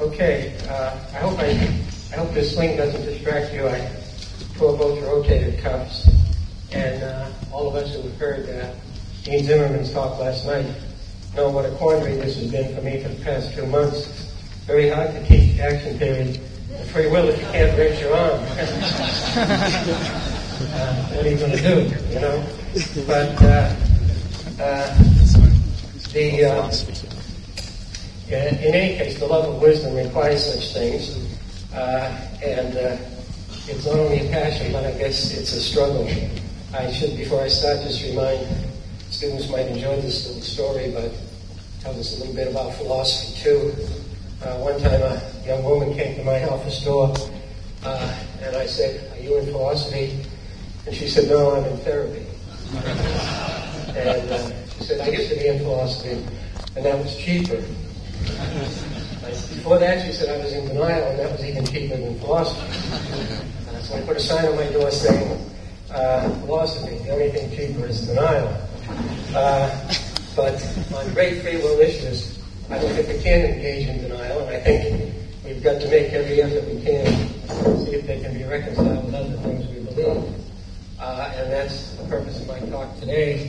Okay, I hope this sling doesn't distract you. I tore both rotated cuffs, and all of us who heard Dean Zimmerman's talk last night know what a quandary this has been for me for the past 2 months. It's very hard to teach action theory and free will if you can't raise your arm. What are you going to do, you know? But in any case, the love of wisdom requires such things, and it's not only a passion, but I guess it's a struggle. I should, before I start, just remind students might enjoy this little story, but it tells us a little bit about philosophy too. One time a young woman came to my office door, and I said, "Are you in philosophy?" And she said, "No, I'm in therapy." And she said, "I used to be in philosophy, and that was cheaper." Before that, she said I was in denial, and that was even cheaper than philosophy. So I put a sign on my door saying, philosophy, the only thing cheaper is denial. But on great free will issues, I don't think we can engage in denial, and I think we've got to make every effort we can to see if they can be reconciled with other things we believe. And that's the purpose of my talk today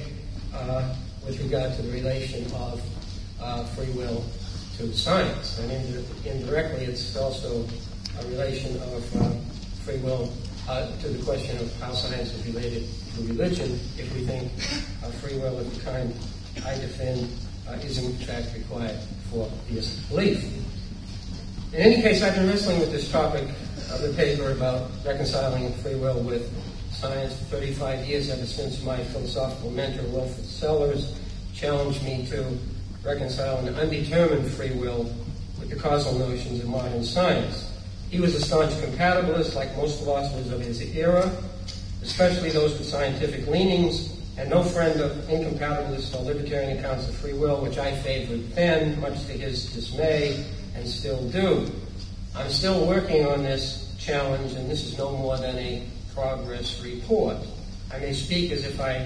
with regard to the relation of free will to science. And indirectly, it's also a relation of free will to the question of how science is related to religion, if we think free will of the kind I defend is in fact required for theistic belief. In any case, I've been wrestling with this topic of the paper about reconciling free will with science for 35 years, ever since my philosophical mentor, Wilfrid Sellers, challenged me to reconcile an undetermined free will with the causal notions of modern science. He was a staunch compatibilist, like most philosophers of his era, especially those with scientific leanings, and no friend of incompatibilist or libertarian accounts of free will, which I favored then, much to his dismay, and still do. I'm still working on this challenge, and this is no more than a progress report. I may speak as if I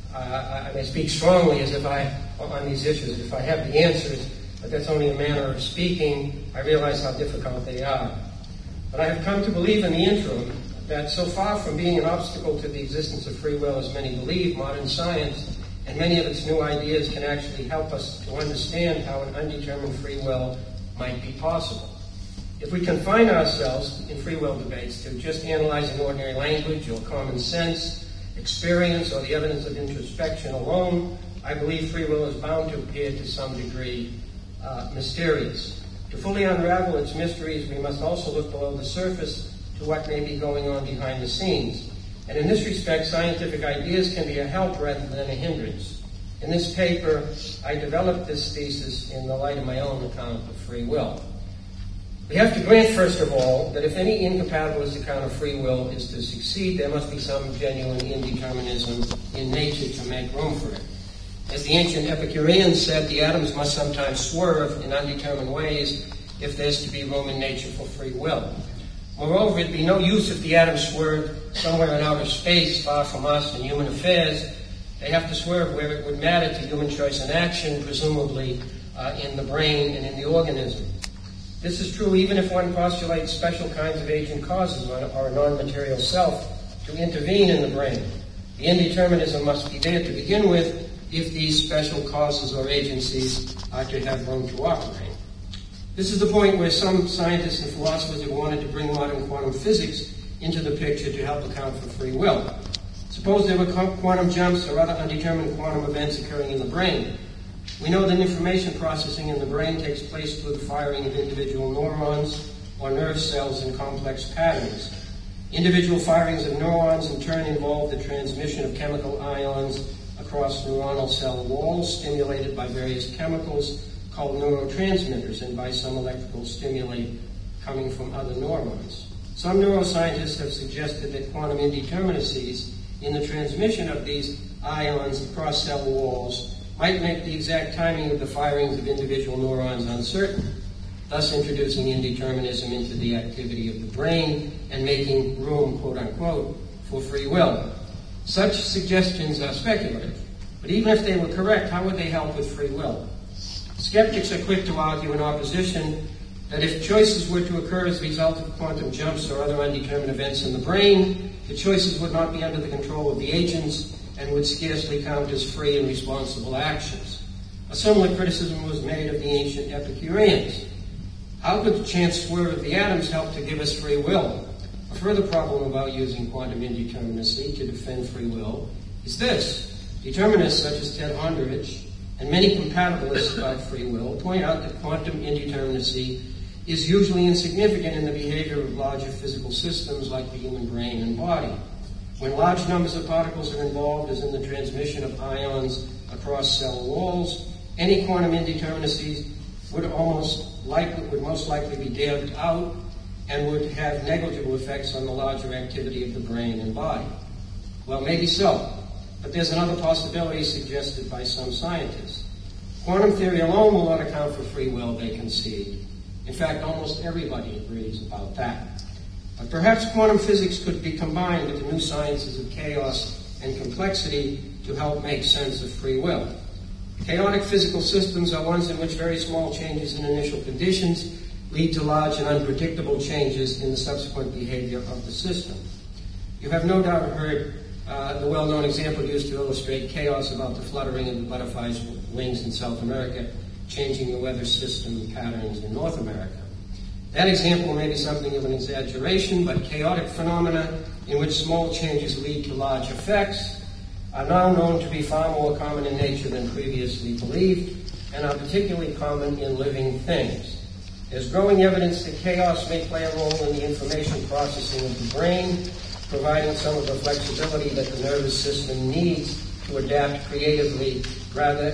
may speak strongly as if on these issues, if I have the answers, but that's only a manner of speaking. I realize how difficult they are. But I have come to believe in the interim that so far from being an obstacle to the existence of free will as many believe, modern science and many of its new ideas can actually help us to understand how an undetermined free will might be possible. If we confine ourselves in free will debates to just analyzing ordinary language or common sense, experience, or the evidence of introspection alone, I believe free will is bound to appear to some degree mysterious. To fully unravel its mysteries, we must also look below the surface to what may be going on behind the scenes. And in this respect, scientific ideas can be a help rather than a hindrance. In this paper, I developed this thesis in the light of my own account of free will. We have to grant, first of all, that if any incompatibilist account of free will is to succeed, there must be some genuine indeterminism in nature to make room for it. As the ancient Epicureans said, the atoms must sometimes swerve in undetermined ways if there's to be room in nature for free will. Moreover, it'd be no use if the atoms swerved somewhere in outer space, far from us and human affairs. They have to swerve where it would matter to human choice and action, presumably in the brain and in the organism. This is true even if one postulates special kinds of agent causes or a non-material self to intervene in the brain. The indeterminism must be there to begin with if these special causes or agencies are to have room to operate. This is the point where some scientists and philosophers have wanted to bring modern quantum physics into the picture to help account for free will. Suppose there were quantum jumps or other undetermined quantum events occurring in the brain. We know that information processing in the brain takes place through the firing of individual neurons or nerve cells in complex patterns. Individual firings of neurons in turn involve the transmission of chemical ions across neuronal cell walls, stimulated by various chemicals called neurotransmitters and by some electrical stimuli coming from other neurons. Some neuroscientists have suggested that quantum indeterminacies in the transmission of these ions across cell walls might make the exact timing of the firings of individual neurons uncertain, thus introducing indeterminism into the activity of the brain and making room, quote-unquote, for free will. Such suggestions are speculative, but even if they were correct, how would they help with free will? Skeptics are quick to argue in opposition that if choices were to occur as a result of quantum jumps or other undetermined events in the brain, the choices would not be under the control of the agents and would scarcely count as free and responsible actions. A similar criticism was made of the ancient Epicureans. How could the chance swerve of the atoms help to give us free will? A further problem about using quantum indeterminacy to defend free will is this. Determinists such as Ted Honderich and many compatibilists about free will point out that quantum indeterminacy is usually insignificant in the behavior of larger physical systems like the human brain and body. When large numbers of particles are involved, as in the transmission of ions across cell walls, any quantum indeterminacies would most likely be dampened out and would have negligible effects on the larger activity of the brain and body. Well, maybe so, but there's another possibility suggested by some scientists. Quantum theory alone will not account for free will, they concede. In fact, almost everybody agrees about that. But perhaps quantum physics could be combined with the new sciences of chaos and complexity to help make sense of free will. Chaotic physical systems are ones in which very small changes in initial conditions lead to large and unpredictable changes in the subsequent behavior of the system. You have no doubt heard the well-known example used to illustrate chaos about the fluttering of the butterfly's wings in South America, changing the weather system patterns in North America. That example may be something of an exaggeration, but chaotic phenomena in which small changes lead to large effects are now known to be far more common in nature than previously believed, and are particularly common in living things. There's growing evidence that chaos may play a role in the information processing of the brain, providing some of the flexibility that the nervous system needs to adapt creatively rather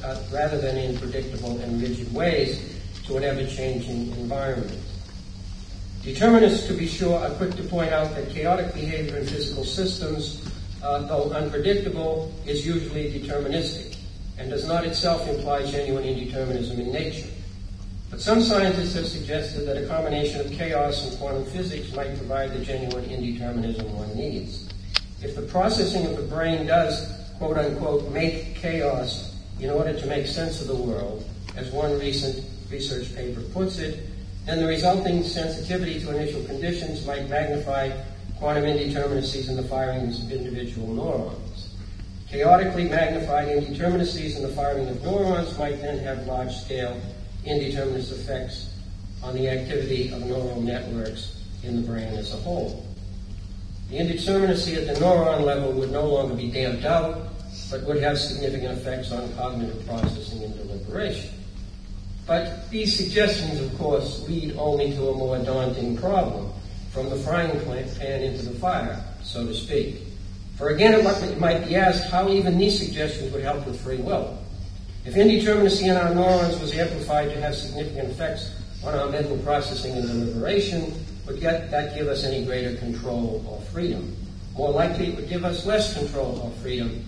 than in predictable and rigid ways to an ever-changing environment. Determinists, to be sure, are quick to point out that chaotic behavior in physical systems, though unpredictable, is usually deterministic and does not itself imply genuine indeterminism in nature. But some scientists have suggested that a combination of chaos and quantum physics might provide the genuine indeterminism one needs. If the processing of the brain does, quote-unquote, make chaos in order to make sense of the world, as one recent research paper puts it, then the resulting sensitivity to initial conditions might magnify quantum indeterminacies in the firings of individual neurons. Chaotically magnified indeterminacies in the firing of neurons might then have large-scale indeterminist effects on the activity of neural networks in the brain as a whole. The indeterminacy at the neuron level would no longer be damped out, but would have significant effects on cognitive processing and deliberation. But these suggestions, of course, lead only to a more daunting problem, from the frying pan into the fire, so to speak. For again, it might be asked how even these suggestions would help with free will. If indeterminacy in our neurons was amplified to have significant effects on our mental processing and deliberation, would that give us any greater control or freedom? More likely, it would give us less control or freedom,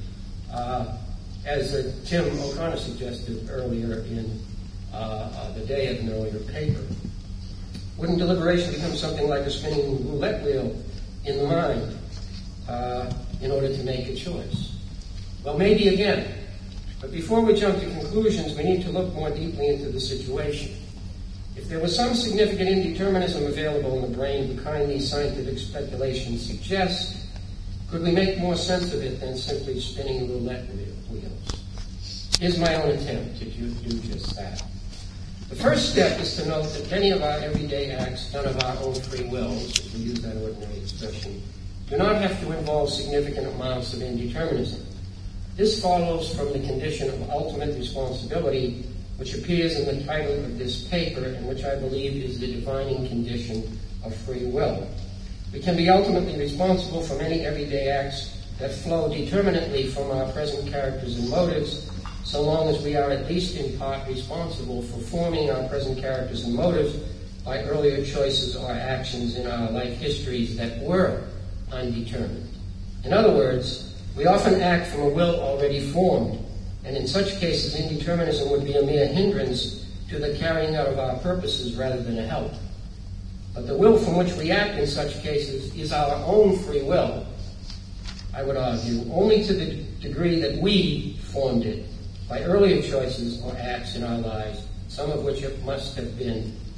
as Tim O'Connor suggested earlier in the day of an earlier paper. Wouldn't deliberation become something like a spinning roulette wheel in the mind in order to make a choice? Well, maybe again. But before we jump to conclusions, we need to look more deeply into the situation. If there was some significant indeterminism available in the brain, the kind these scientific speculations suggest, could we make more sense of it than simply spinning roulette wheels? Here's my own attempt to do just that. The first step is to note that many of our everyday acts done of our own free wills, if we use that ordinary expression, do not have to involve significant amounts of indeterminism. This follows from the condition of ultimate responsibility, which appears in the title of this paper, and which I believe is the defining condition of free will. We can be ultimately responsible for many everyday acts that flow determinately from our present characters and motives, so long as we are at least in part responsible for forming our present characters and motives by earlier choices or actions in our life histories that were undetermined. In other words, we often act from a will already formed, and in such cases, indeterminism would be a mere hindrance to the carrying out of our purposes rather than a help. But the will from which we act in such cases is our own free will, I would argue, only to the degree that we formed it by earlier choices or acts in our lives, some of which must have been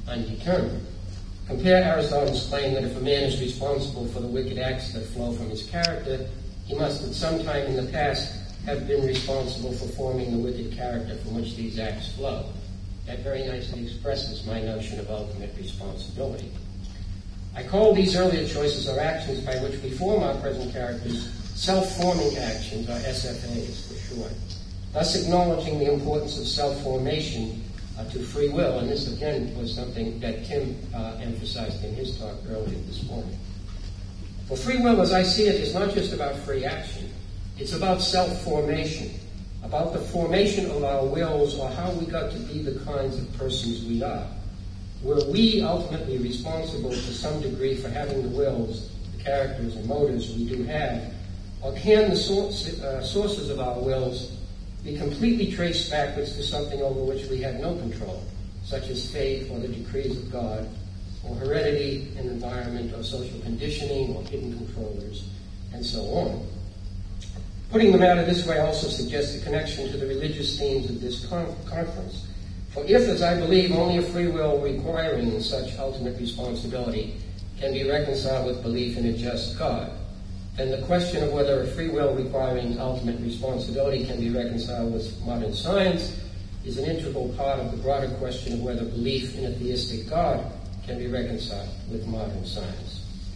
undetermined. Compare Aristotle's claim that if a man is responsible for the wicked acts that flow from his character, he must at some time in the past have been responsible for forming the wicked character from which these acts flow. That very nicely expresses my notion of ultimate responsibility. I call these earlier choices or actions by which we form our present characters self-forming actions, or SFAs for short, thus acknowledging the importance of self-formation to free will, and this again was something that Tim emphasized in his talk earlier this morning. For free will, as I see it, is not just about free action. It's about self-formation, about the formation of our wills, or how we got to be the kinds of persons we are. Were we ultimately responsible to some degree for having the wills, the characters, and motives we do have, or can the sources of our wills be completely traced backwards to something over which we have no control, such as fate or the decrees of God, or heredity and environment, or social conditioning, or hidden controllers, and so on. Putting the matter this way also suggests a connection to the religious themes of this conference. For if, as I believe, only a free will requiring such ultimate responsibility can be reconciled with belief in a just God, then the question of whether a free will requiring ultimate responsibility can be reconciled with modern science is an integral part of the broader question of whether belief in a theistic God can be reconciled with modern science.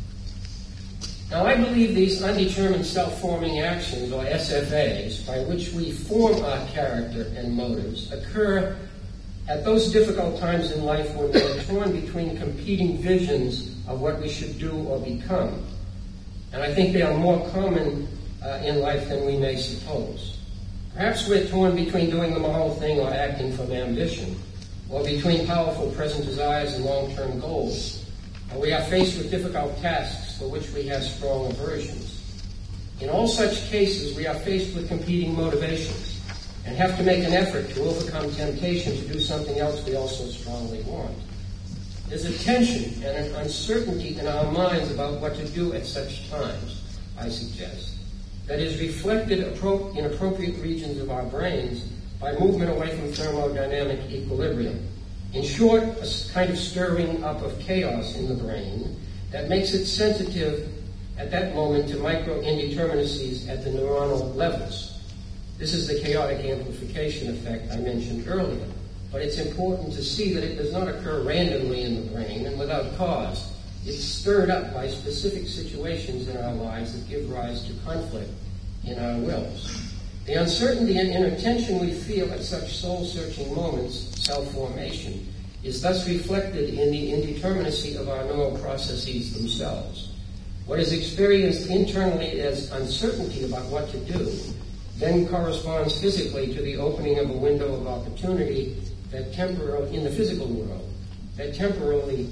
Now, I believe these undetermined self-forming actions, or SFAs, by which we form our character and motives, occur at those difficult times in life when we are torn between competing visions of what we should do or become. And I think they are more common in life than we may suppose. Perhaps we're torn between doing the moral thing or acting from ambition, or between powerful present desires and long-term goals. Or we are faced with difficult tasks for which we have strong aversions. In all such cases, we are faced with competing motivations and have to make an effort to overcome temptation to do something else we also strongly want. There's a tension and an uncertainty in our minds about what to do at such times, I suggest, that is reflected in appropriate regions of our brains by movement away from thermodynamic equilibrium. In short, a kind of stirring up of chaos in the brain that makes it sensitive at that moment to micro-indeterminacies at the neuronal levels. This is the chaotic amplification effect I mentioned earlier. But it's important to see that it does not occur randomly in the brain and without cause. It's stirred up by specific situations in our lives that give rise to conflict in our wills. The uncertainty and inner tension we feel at such soul-searching moments, self-formation, is thus reflected in the indeterminacy of our neural processes themselves. What is experienced internally as uncertainty about what to do then corresponds physically to the opening of a window of opportunity that in the physical world, that temporarily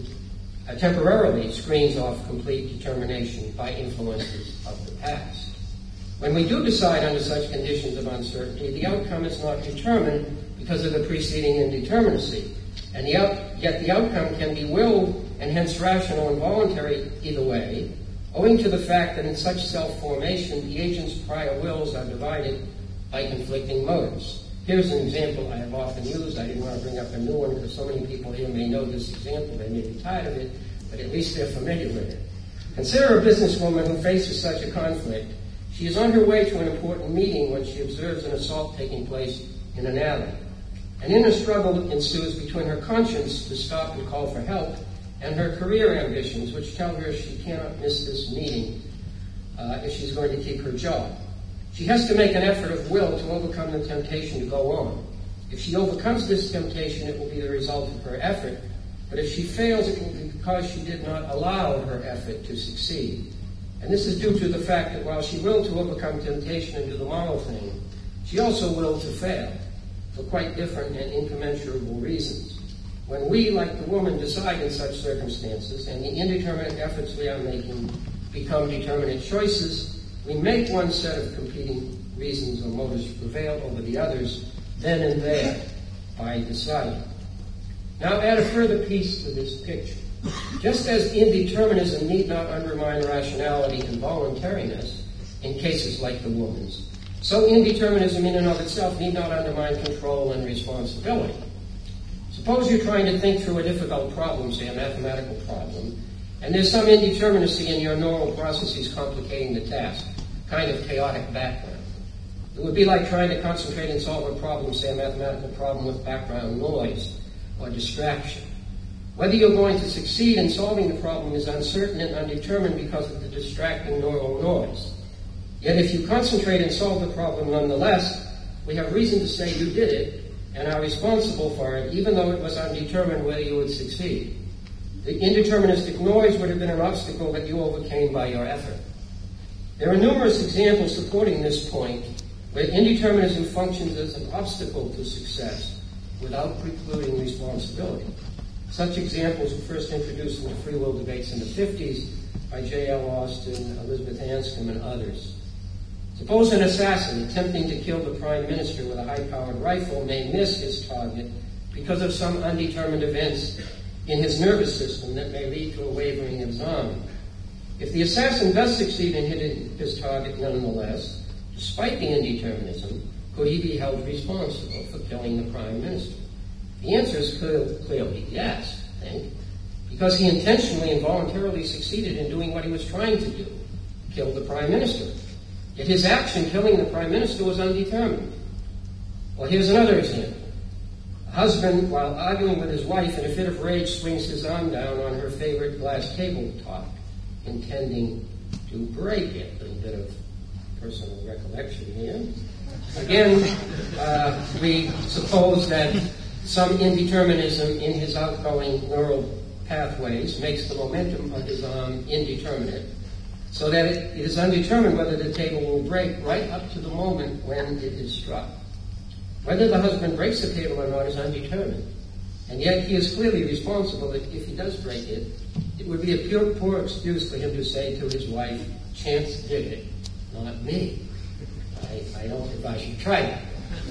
screens off complete determination by influences of the past. When we do decide under such conditions of uncertainty, the outcome is not determined because of the preceding indeterminacy, and yet the outcome can be willed and hence rational and voluntary either way, owing to the fact that in such self-formation, the agent's prior wills are divided by conflicting motives. Here's an example I have often used. I didn't want to bring up a new one because so many people here may know this example. They may be tired of it, but at least they're familiar with it. Consider a businesswoman who faces such a conflict. She is on her way to an important meeting when she observes an assault taking place in an alley. An inner struggle ensues between her conscience to stop and call for help and her career ambitions, which tell her she cannot miss this meeting if she's going to keep her job. She has to make an effort of will to overcome the temptation to go on. If she overcomes this temptation, it will be the result of her effort, but if she fails, it will be because she did not allow her effort to succeed. And this is due to the fact that while she willed to overcome temptation and do the moral thing, she also willed to fail for quite different and incommensurable reasons. When we, like the woman, decide in such circumstances, and the indeterminate efforts we are making become determinate choices, we make one set of competing reasons or motives prevail over the others, then and there, by deciding. Now add a further piece to this picture. Just as indeterminism need not undermine rationality and voluntariness in cases like the woman's, so indeterminism in and of itself need not undermine control and responsibility. Suppose you're trying to think through a difficult problem, say a mathematical problem, and there's some indeterminacy in your neural processes complicating the task, kind of chaotic background. It would be like trying to concentrate and solve a problem, say a mathematical problem, with background noise or distraction. Whether you're going to succeed in solving the problem is uncertain and undetermined because of the distracting neural noise. Yet if you concentrate and solve the problem nonetheless, we have reason to say you did it and are responsible for it, even though it was undetermined whether you would succeed. The indeterministic noise would have been an obstacle that you overcame by your effort. There are numerous examples supporting this point where indeterminism functions as an obstacle to success without precluding responsibility. Such examples were first introduced in the free will debates in the 50s by J.L. Austin, Elizabeth Anscombe, and others. Suppose an assassin attempting to kill the prime minister with a high-powered rifle may miss his target because of some undetermined events in his nervous system that may lead to a wavering of his arm. If the assassin does succeed in hitting his target nonetheless, despite the indeterminism, could he be held responsible for killing the prime minister? The answer is clearly yes, I think, because he intentionally and voluntarily succeeded in doing what he was trying to do, kill the prime minister. Yet his action killing the prime minister was undetermined. Well, here's another example. A husband, while arguing with his wife in a fit of rage, swings his arm down on her favorite glass tabletop, intending to break it. A little bit of personal recollection here. Again, we suppose that some indeterminism in his outgoing neural pathways makes the momentum of his arm indeterminate, so that it is undetermined whether the table will break right up to the moment when it is struck. Whether the husband breaks the table or not is undetermined, and yet he is clearly responsible that if he does break it, it would be a poor excuse for him to say to his wife, "Chance did it, not me. I don't think I should try that."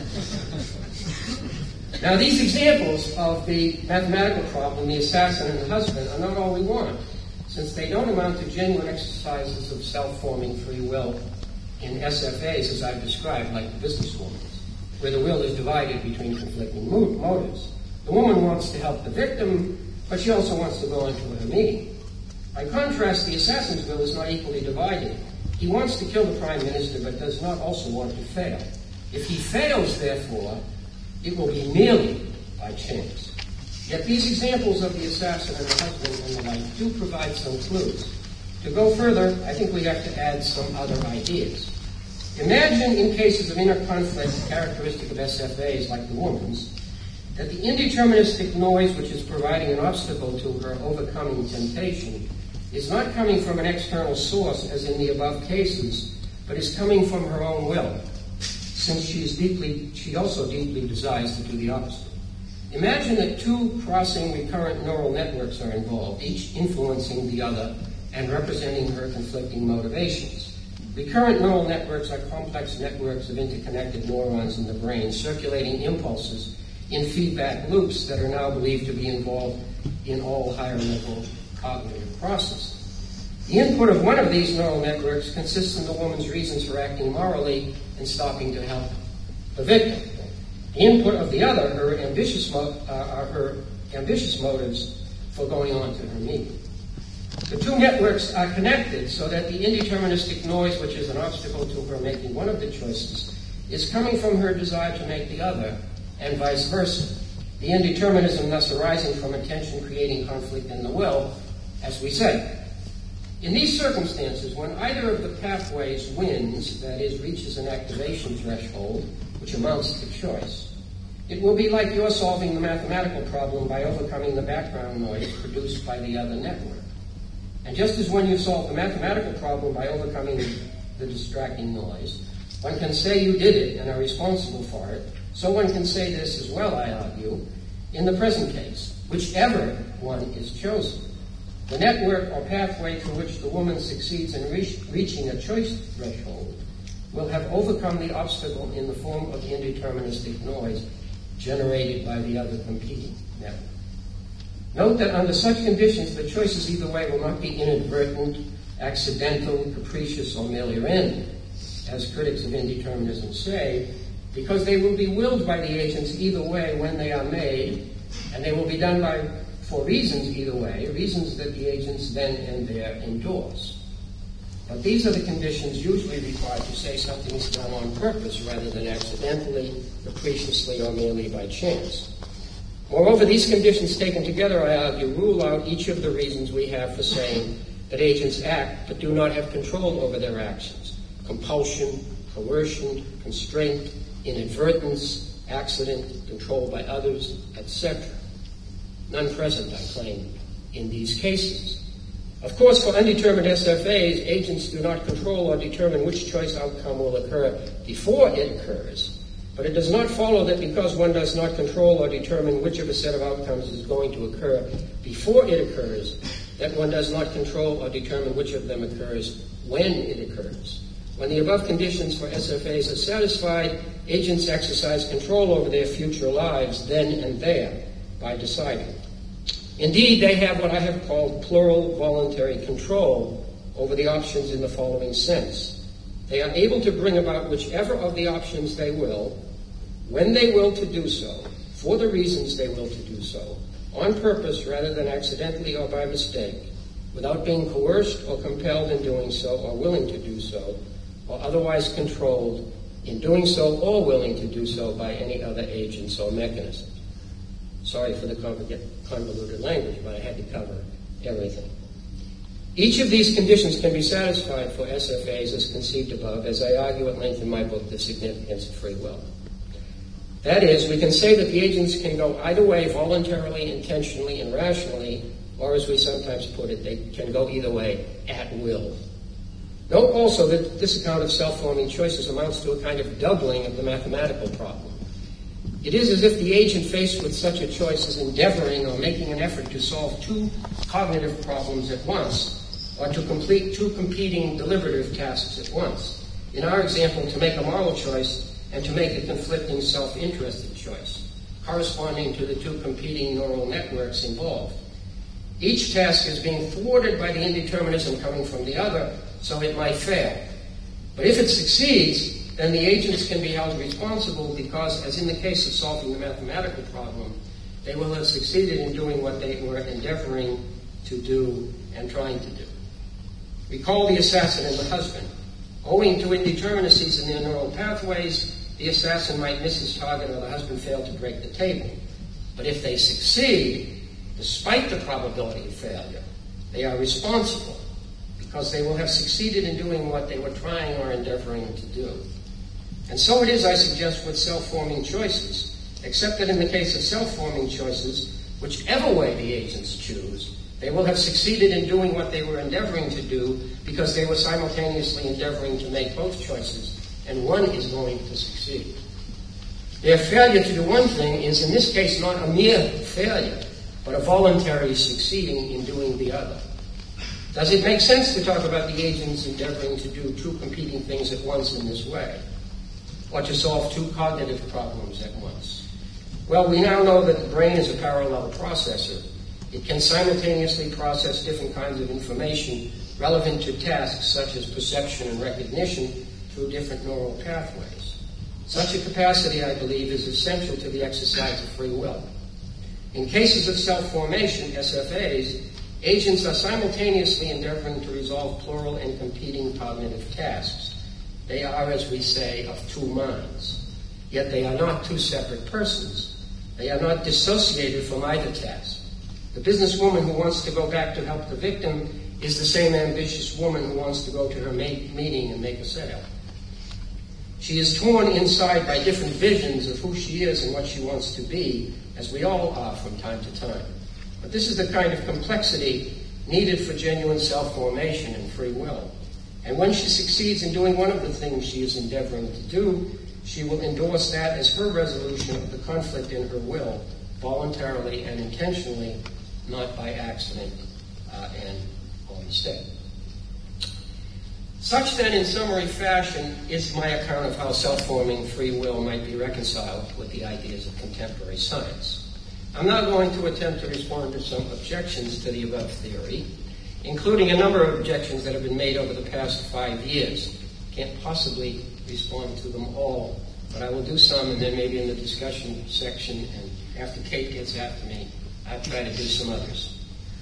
Now, these examples of the mathematical problem, the assassin and the husband, are not all we want, since they don't amount to genuine exercises of self-forming free will in SFAs, as I've described, like the businesswoman's, where the will is divided between conflicting motives. The woman wants to help the victim, but she also wants to go into her meeting. By contrast, the assassin's will is not equally divided. He wants to kill the prime minister, but does not also want to fail. If he fails, therefore, it will be merely by chance. Yet these examples of the assassin and the husband and the like do provide some clues. To go further, I think we have to add some other ideas. Imagine in cases of inner conflict characteristic of SFAs like the woman's, that the indeterministic noise which is providing an obstacle to her overcoming temptation is not coming from an external source as in the above cases, but is coming from her own will, since she also deeply desires to do the opposite. Imagine that two crossing recurrent neural networks are involved, each influencing the other and representing her conflicting motivations. Recurrent neural networks are complex networks of interconnected neurons in the brain, circulating impulses in feedback loops that are now believed to be involved in all higher-level cognitive processes. The input of one of these neural networks consists in the woman's reasons for acting morally and stopping to help the victim. The input of the other are her ambitious motives for going on to her meeting. The two networks are connected so that the indeterministic noise, which is an obstacle to her making one of the choices, is coming from her desire to make the other, and vice versa. The indeterminism thus arising from a tension creating conflict in the will, as we said. In these circumstances, when either of the pathways wins, that is, reaches an activation threshold, which amounts to choice, it will be like you're solving the mathematical problem by overcoming the background noise produced by the other network. And just as when you solve the mathematical problem by overcoming the distracting noise, one can say you did it and are responsible for it, so one can say this as well, I argue, in the present case, whichever one is chosen. The network or pathway through which the woman succeeds in reaching a choice threshold will have overcome the obstacle in the form of indeterministic noise generated by the other competing network. Note that under such conditions, the choices either way will not be inadvertent, accidental, capricious, or merely random, as critics of indeterminism say, because they will be willed by the agents either way when they are made, And they will be done for reasons either way, reasons that the agents then and there endorse. But these are the conditions usually required to say something is done on purpose rather than accidentally, capriciously, or merely by chance. Moreover, these conditions taken together, I argue, rule out each of the reasons we have for saying that agents act but do not have control over their actions: compulsion, coercion, constraint, inadvertence, accident, control by others, etc. None present, I claim, in these cases. Of course, for undetermined SFAs, agents do not control or determine which choice outcome will occur before it occurs, but it does not follow that because one does not control or determine which of a set of outcomes is going to occur before it occurs, that one does not control or determine which of them occurs when it occurs. When the above conditions for SFAs are satisfied, agents exercise control over their future lives then and there by deciding. Indeed, they have what I have called plural voluntary control over the options in the following sense. They are able to bring about whichever of the options they will, when they will to do so, for the reasons they will to do so, on purpose rather than accidentally or by mistake, without being coerced or compelled in doing so or willing to do so, or otherwise controlled in doing so or willing to do so by any other agents or mechanisms. Sorry for the convoluted language, but I had to cover everything. Each of these conditions can be satisfied for SFAs as conceived above, as I argue at length in my book, The Significance of Free Will. That is, we can say that the agents can go either way, voluntarily, intentionally, and rationally, or as we sometimes put it, they can go either way at will. Note also that this account of self-forming choices amounts to a kind of doubling of the mathematical problem. It is as if the agent faced with such a choice is endeavoring or making an effort to solve two cognitive problems at once, or to complete two competing deliberative tasks at once. In our example, to make a moral choice and to make a conflicting self-interested choice, corresponding to the two competing neural networks involved. Each task is being thwarted by the indeterminism coming from the other, so it might fail. But if it succeeds, then the agents can be held responsible because, as in the case of solving the mathematical problem, they will have succeeded in doing what they were endeavoring to do and trying to do. Recall the assassin and the husband. Owing to indeterminacies in their neural pathways, the assassin might miss his target or the husband fail to break the table. But if they succeed, despite the probability of failure, they are responsible because they will have succeeded in doing what they were trying or endeavoring to do. And so it is, I suggest, with self-forming choices, except that in the case of self-forming choices, whichever way the agents choose, they will have succeeded in doing what they were endeavoring to do because they were simultaneously endeavoring to make both choices, and one is going to succeed. Their failure to do one thing is, in this case, not a mere failure, but a voluntary succeeding in doing the other. Does it make sense to talk about the agents endeavoring to do two competing things at once in this way? Or to solve two cognitive problems at once? Well, we now know that the brain is a parallel processor. It can simultaneously process different kinds of information relevant to tasks such as perception and recognition through different neural pathways. Such a capacity, I believe, is essential to the exercise of free will. In cases of self-formation, SFAs, agents are simultaneously endeavoring to resolve plural and competing cognitive tasks. They are, as we say, of two minds. Yet they are not two separate persons. They are not dissociated from either task. The businesswoman who wants to go back to help the victim is the same ambitious woman who wants to go to her meeting and make a sale. She is torn inside by different visions of who she is and what she wants to be, as we all are from time to time. But this is the kind of complexity needed for genuine self-formation and free will. And when she succeeds in doing one of the things she is endeavoring to do, she will endorse that as her resolution of the conflict in her will, voluntarily and intentionally, not by accident and or mistake. Such then, in summary fashion, is my account of how self-forming free will might be reconciled with the ideas of contemporary science. I'm now going to attempt to respond to some objections to the above theory, including a number of objections that have been made over the past 5 years. Can't possibly respond to them all but I will do some, and then maybe in the discussion section, and after Kate gets after me, I'll try to do some others.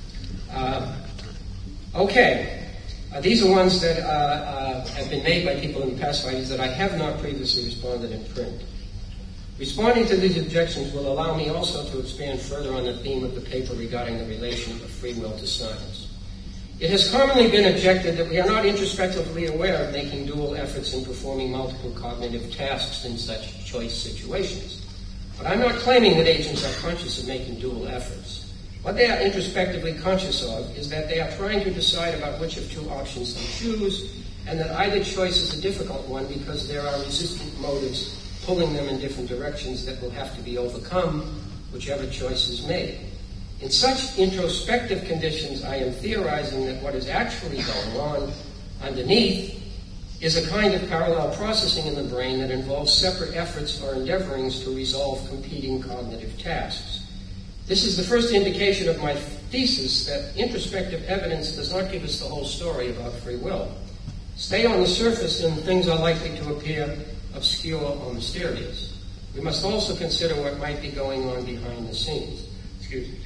These are ones that have been made by people in the past 5 years that I have not previously responded in print. Responding to these objections will allow me also to expand further on the theme of the paper regarding the relation of free will to science. It has commonly been objected that we are not introspectively aware of making dual efforts in performing multiple cognitive tasks in such choice situations. But I'm not claiming that agents are conscious of making dual efforts. What they are introspectively conscious of is that they are trying to decide about which of two options they choose, and that either choice is a difficult one because there are resistant motives pulling them in different directions that will have to be overcome, whichever choice is made. In such introspective conditions, I am theorizing that what is actually going on underneath is a kind of parallel processing in the brain that involves separate efforts or endeavorings to resolve competing cognitive tasks. This is the first indication of my thesis that introspective evidence does not give us the whole story about free will. Stay on the surface and things are likely to appear obscure or mysterious. We must also consider what might be going on behind the scenes. Excuse me.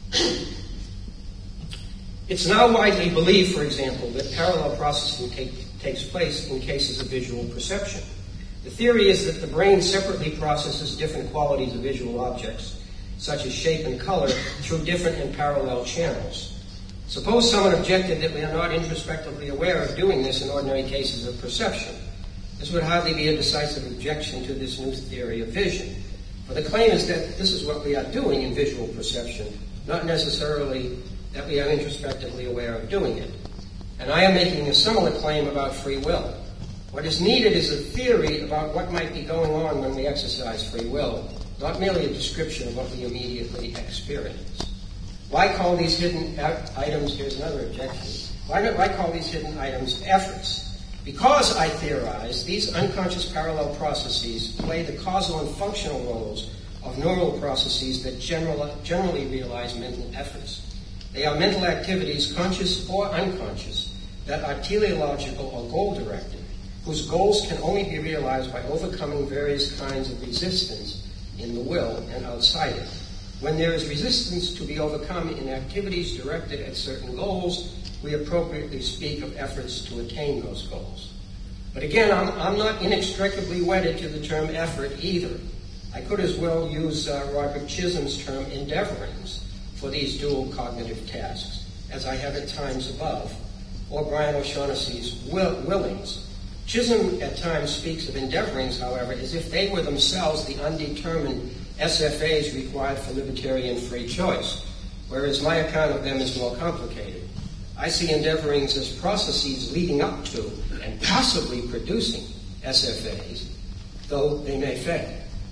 It's now widely believed, for example, that parallel processing takes place in cases of visual perception. The theory is that the brain separately processes different qualities of visual objects, such as shape and color, through different and parallel channels. Suppose someone objected that we are not introspectively aware of doing this in ordinary cases of perception. This would hardly be a decisive objection to this new theory of vision. For the claim is that this is what we are doing in visual perception, not necessarily that we are introspectively aware of doing it. And I am making a similar claim about free will. What is needed is a theory about what might be going on when we exercise free will, not merely a description of what we immediately experience. Why call these hidden items, here's another objection, why call these hidden items efforts? Because, I theorize, these unconscious parallel processes play the causal and functional roles of neural processes that generally realize mental efforts. They are mental activities, conscious or unconscious, that are teleological or goal-directed, whose goals can only be realized by overcoming various kinds of resistance in the will and outside it. When there is resistance to be overcome in activities directed at certain goals, we appropriately speak of efforts to attain those goals. But again, I'm not inextricably wedded to the term effort either. I could as well use Roderick Chisholm's term endeavorings for these dual cognitive tasks, as I have at times above, or Brian O'Shaughnessy's willings. Chisholm at times speaks of endeavorings, however, as if they were themselves the undetermined SFAs required for libertarian free choice, whereas my account of them is more complicated. I see endeavorings as processes leading up to and possibly producing SFAs, though they may fail.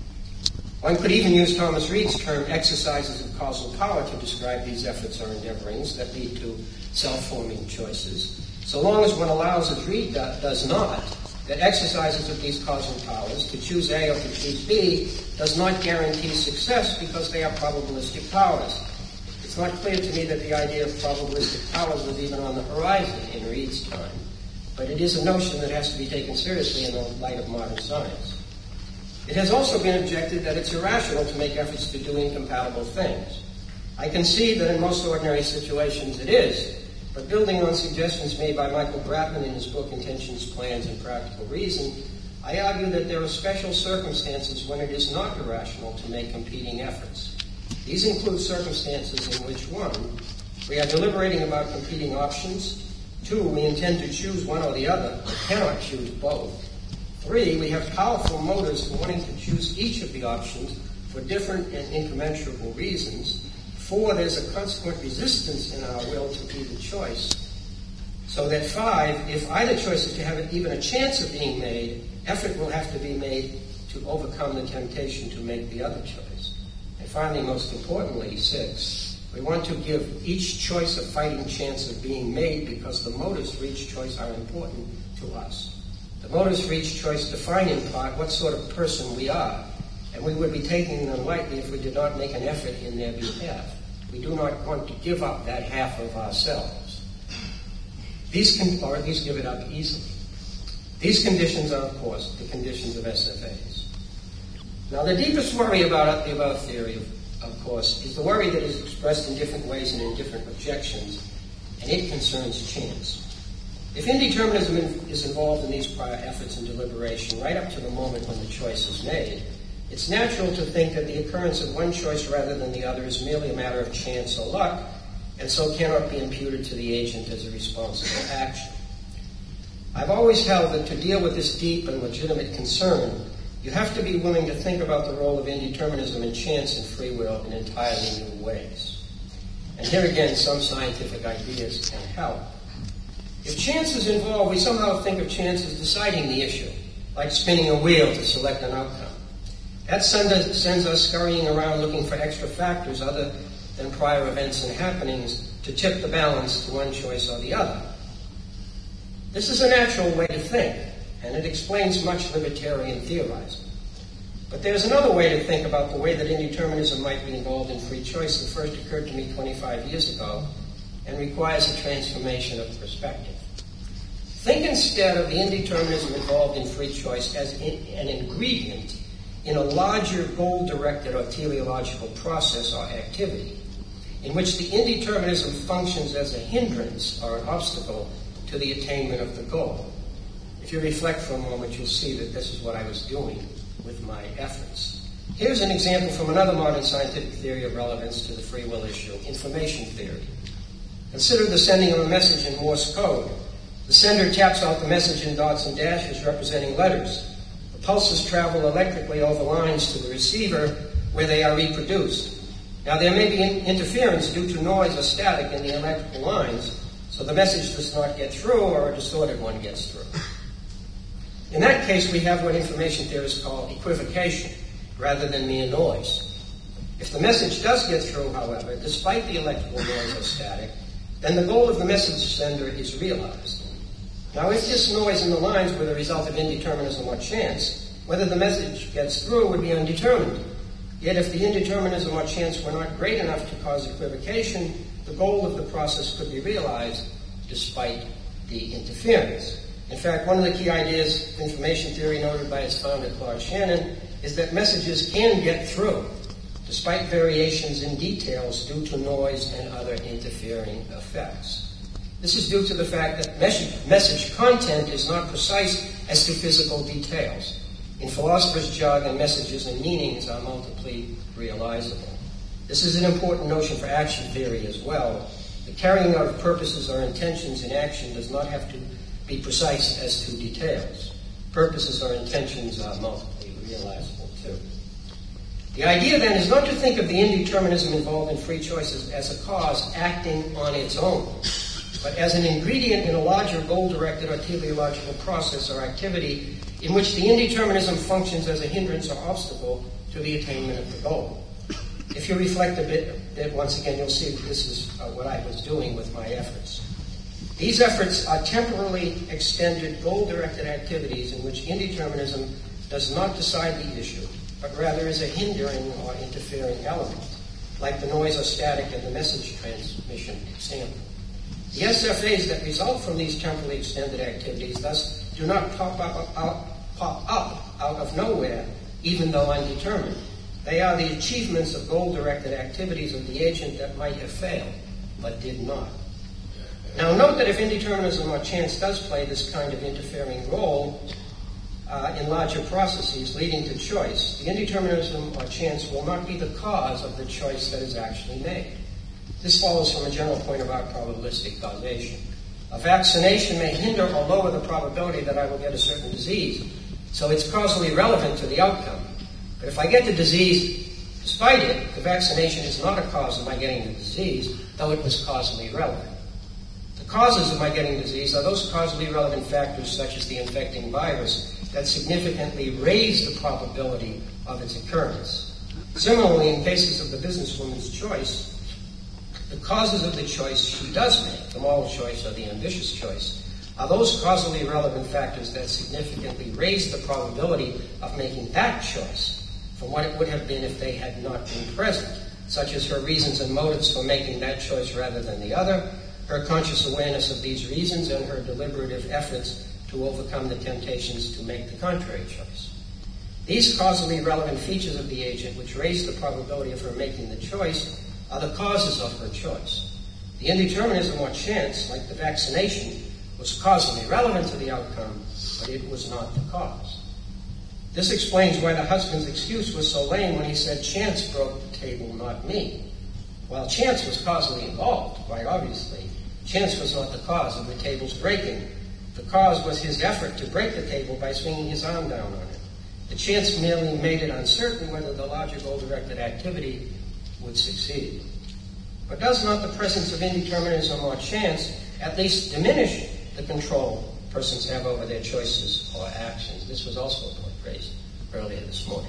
One could even use Thomas Reid's term exercises of causal power to describe these efforts or endeavorings that lead to self-forming choices, so long as one allows, as Reid does not, that exercises of these causal powers to choose A or to choose B does not guarantee success because they are probabilistic powers. It's not clear to me that the idea of probabilistic powers was even on the horizon in Reid's time, but it is a notion that has to be taken seriously in the light of modern science. It has also been objected that it's irrational to make efforts to do incompatible things. I concede that in most ordinary situations it is, but building on suggestions made by Michael Bratman in his book Intentions, Plans, and Practical Reason, I argue that there are special circumstances when it is not irrational to make competing efforts. These include circumstances in which 1, we are deliberating about competing options, 2, we intend to choose one or the other, but cannot choose both, 3, we have powerful motives for wanting to choose each of the options for different and incommensurable reasons, 4, there's a consequent resistance in our will to either choice, so that 5, if either choice is to have even a chance of being made, effort will have to be made to overcome the temptation to make the other choice. And finally, most importantly, 6, we want to give each choice a fighting chance of being made because the motives for each choice are important to us. The motives for each choice define in part what sort of person we are, and we would be taking them lightly if we did not make an effort in their behalf. We do not want to give up that half of ourselves. Or at least give it up easily. These conditions are, of course, the conditions of SFAs. Now, the deepest worry about the above theory, of course, is the worry that is expressed in different ways and in different objections, and it concerns chance. If indeterminism is involved in these prior efforts and deliberation right up to the moment when the choice is made, it's natural to think that the occurrence of one choice rather than the other is merely a matter of chance or luck, and so cannot be imputed to the agent as a responsible action. I've always held that to deal with this deep and legitimate concern, you have to be willing to think about the role of indeterminism and chance and free will in entirely new ways. And here again, some scientific ideas can help. If chance is involved, we somehow think of chance as deciding the issue, like spinning a wheel to select an outcome. That sends us scurrying around looking for extra factors other than prior events and happenings to tip the balance to one choice or the other. This is a natural way to think, and it explains much libertarian theorizing. But there's another way to think about the way that indeterminism might be involved in free choice that first occurred to me 25 years ago and requires a transformation of perspective. Think instead of the indeterminism involved in free choice as an ingredient in a larger goal-directed or teleological process or activity in which the indeterminism functions as a hindrance or an obstacle to the attainment of the goal. If you reflect for a moment, you'll see that this is what I was doing with my efforts. Here's an example from another modern scientific theory of relevance to the free will issue, information theory. Consider the sending of a message in Morse code. The sender taps out the message in dots and dashes representing letters. The pulses travel electrically over lines to the receiver where they are reproduced. Now, there may be interference due to noise or static in the electrical lines, so the message does not get through or a distorted one gets through. In that case, we have what information theorists call equivocation, rather than mere noise. If the message does get through, however, despite the electrical noise or static, then the goal of the message sender is realized. Now, if this noise in the lines were the result of indeterminism or chance, whether the message gets through would be undetermined. Yet if the indeterminism or chance were not great enough to cause equivocation, the goal of the process could be realized despite the interference. In fact, one of the key ideas of information theory noted by its founder, Claude Shannon, is that messages can get through, despite variations in details due to noise and other interfering effects. This is due to the fact that message content is not precise as to physical details. In philosopher's jargon, messages and meanings are multiply realizable. This is an important notion for action theory as well. The carrying out of purposes or intentions in action does not have to be precise as to details. Purposes or intentions are multiply realizable too. The idea then is not to think of the indeterminism involved in free choices as a cause acting on its own, but as an ingredient in a larger goal-directed or teleological process or activity in which the indeterminism functions as a hindrance or obstacle to the attainment of the goal. If you reflect a bit, once again, you'll see that this is what I was doing with my efforts. These efforts are temporarily extended goal-directed activities in which indeterminism does not decide the issue, but rather is a hindering or interfering element, like the noise or static in the message transmission example. The SFAs that result from these temporally extended activities thus do not pop up out of nowhere, even though undetermined. They are the achievements of goal-directed activities of the agent that might have failed, but did not. Now note that if indeterminism or chance does play this kind of interfering role in larger processes leading to choice, the indeterminism or chance will not be the cause of the choice that is actually made. This follows from a general point about probabilistic causation. A vaccination may hinder or lower the probability that I will get a certain disease, so it's causally relevant to the outcome. But if I get the disease despite it, the vaccination is not a cause of my getting the disease, though it was causally relevant. The causes of my getting disease are those causally relevant factors such as the infecting virus that significantly raise the probability of its occurrence. Similarly, in cases of the businesswoman's choice, the causes of the choice she does make, the moral choice or the ambitious choice, are those causally relevant factors that significantly raise the probability of making that choice from what it would have been if they had not been present, such as her reasons and motives for making that choice rather than the other, her conscious awareness of these reasons, and her deliberative efforts to overcome the temptations to make the contrary choice. These causally relevant features of the agent, which raise the probability of her making the choice, are the causes of her choice. The indeterminism or chance, like the vaccination, was causally relevant to the outcome, but it was not the cause. This explains why the husband's excuse was so lame when he said, "Chance broke the table, not me." While chance was causally involved, quite obviously, chance was not the cause of the table's breaking. The cause was his effort to break the table by swinging his arm down on it. The chance merely made it uncertain whether the larger goal-directed activity would succeed. But does not the presence of indeterminism or chance at least diminish the control persons have over their choices or actions? This was also a point raised earlier this morning.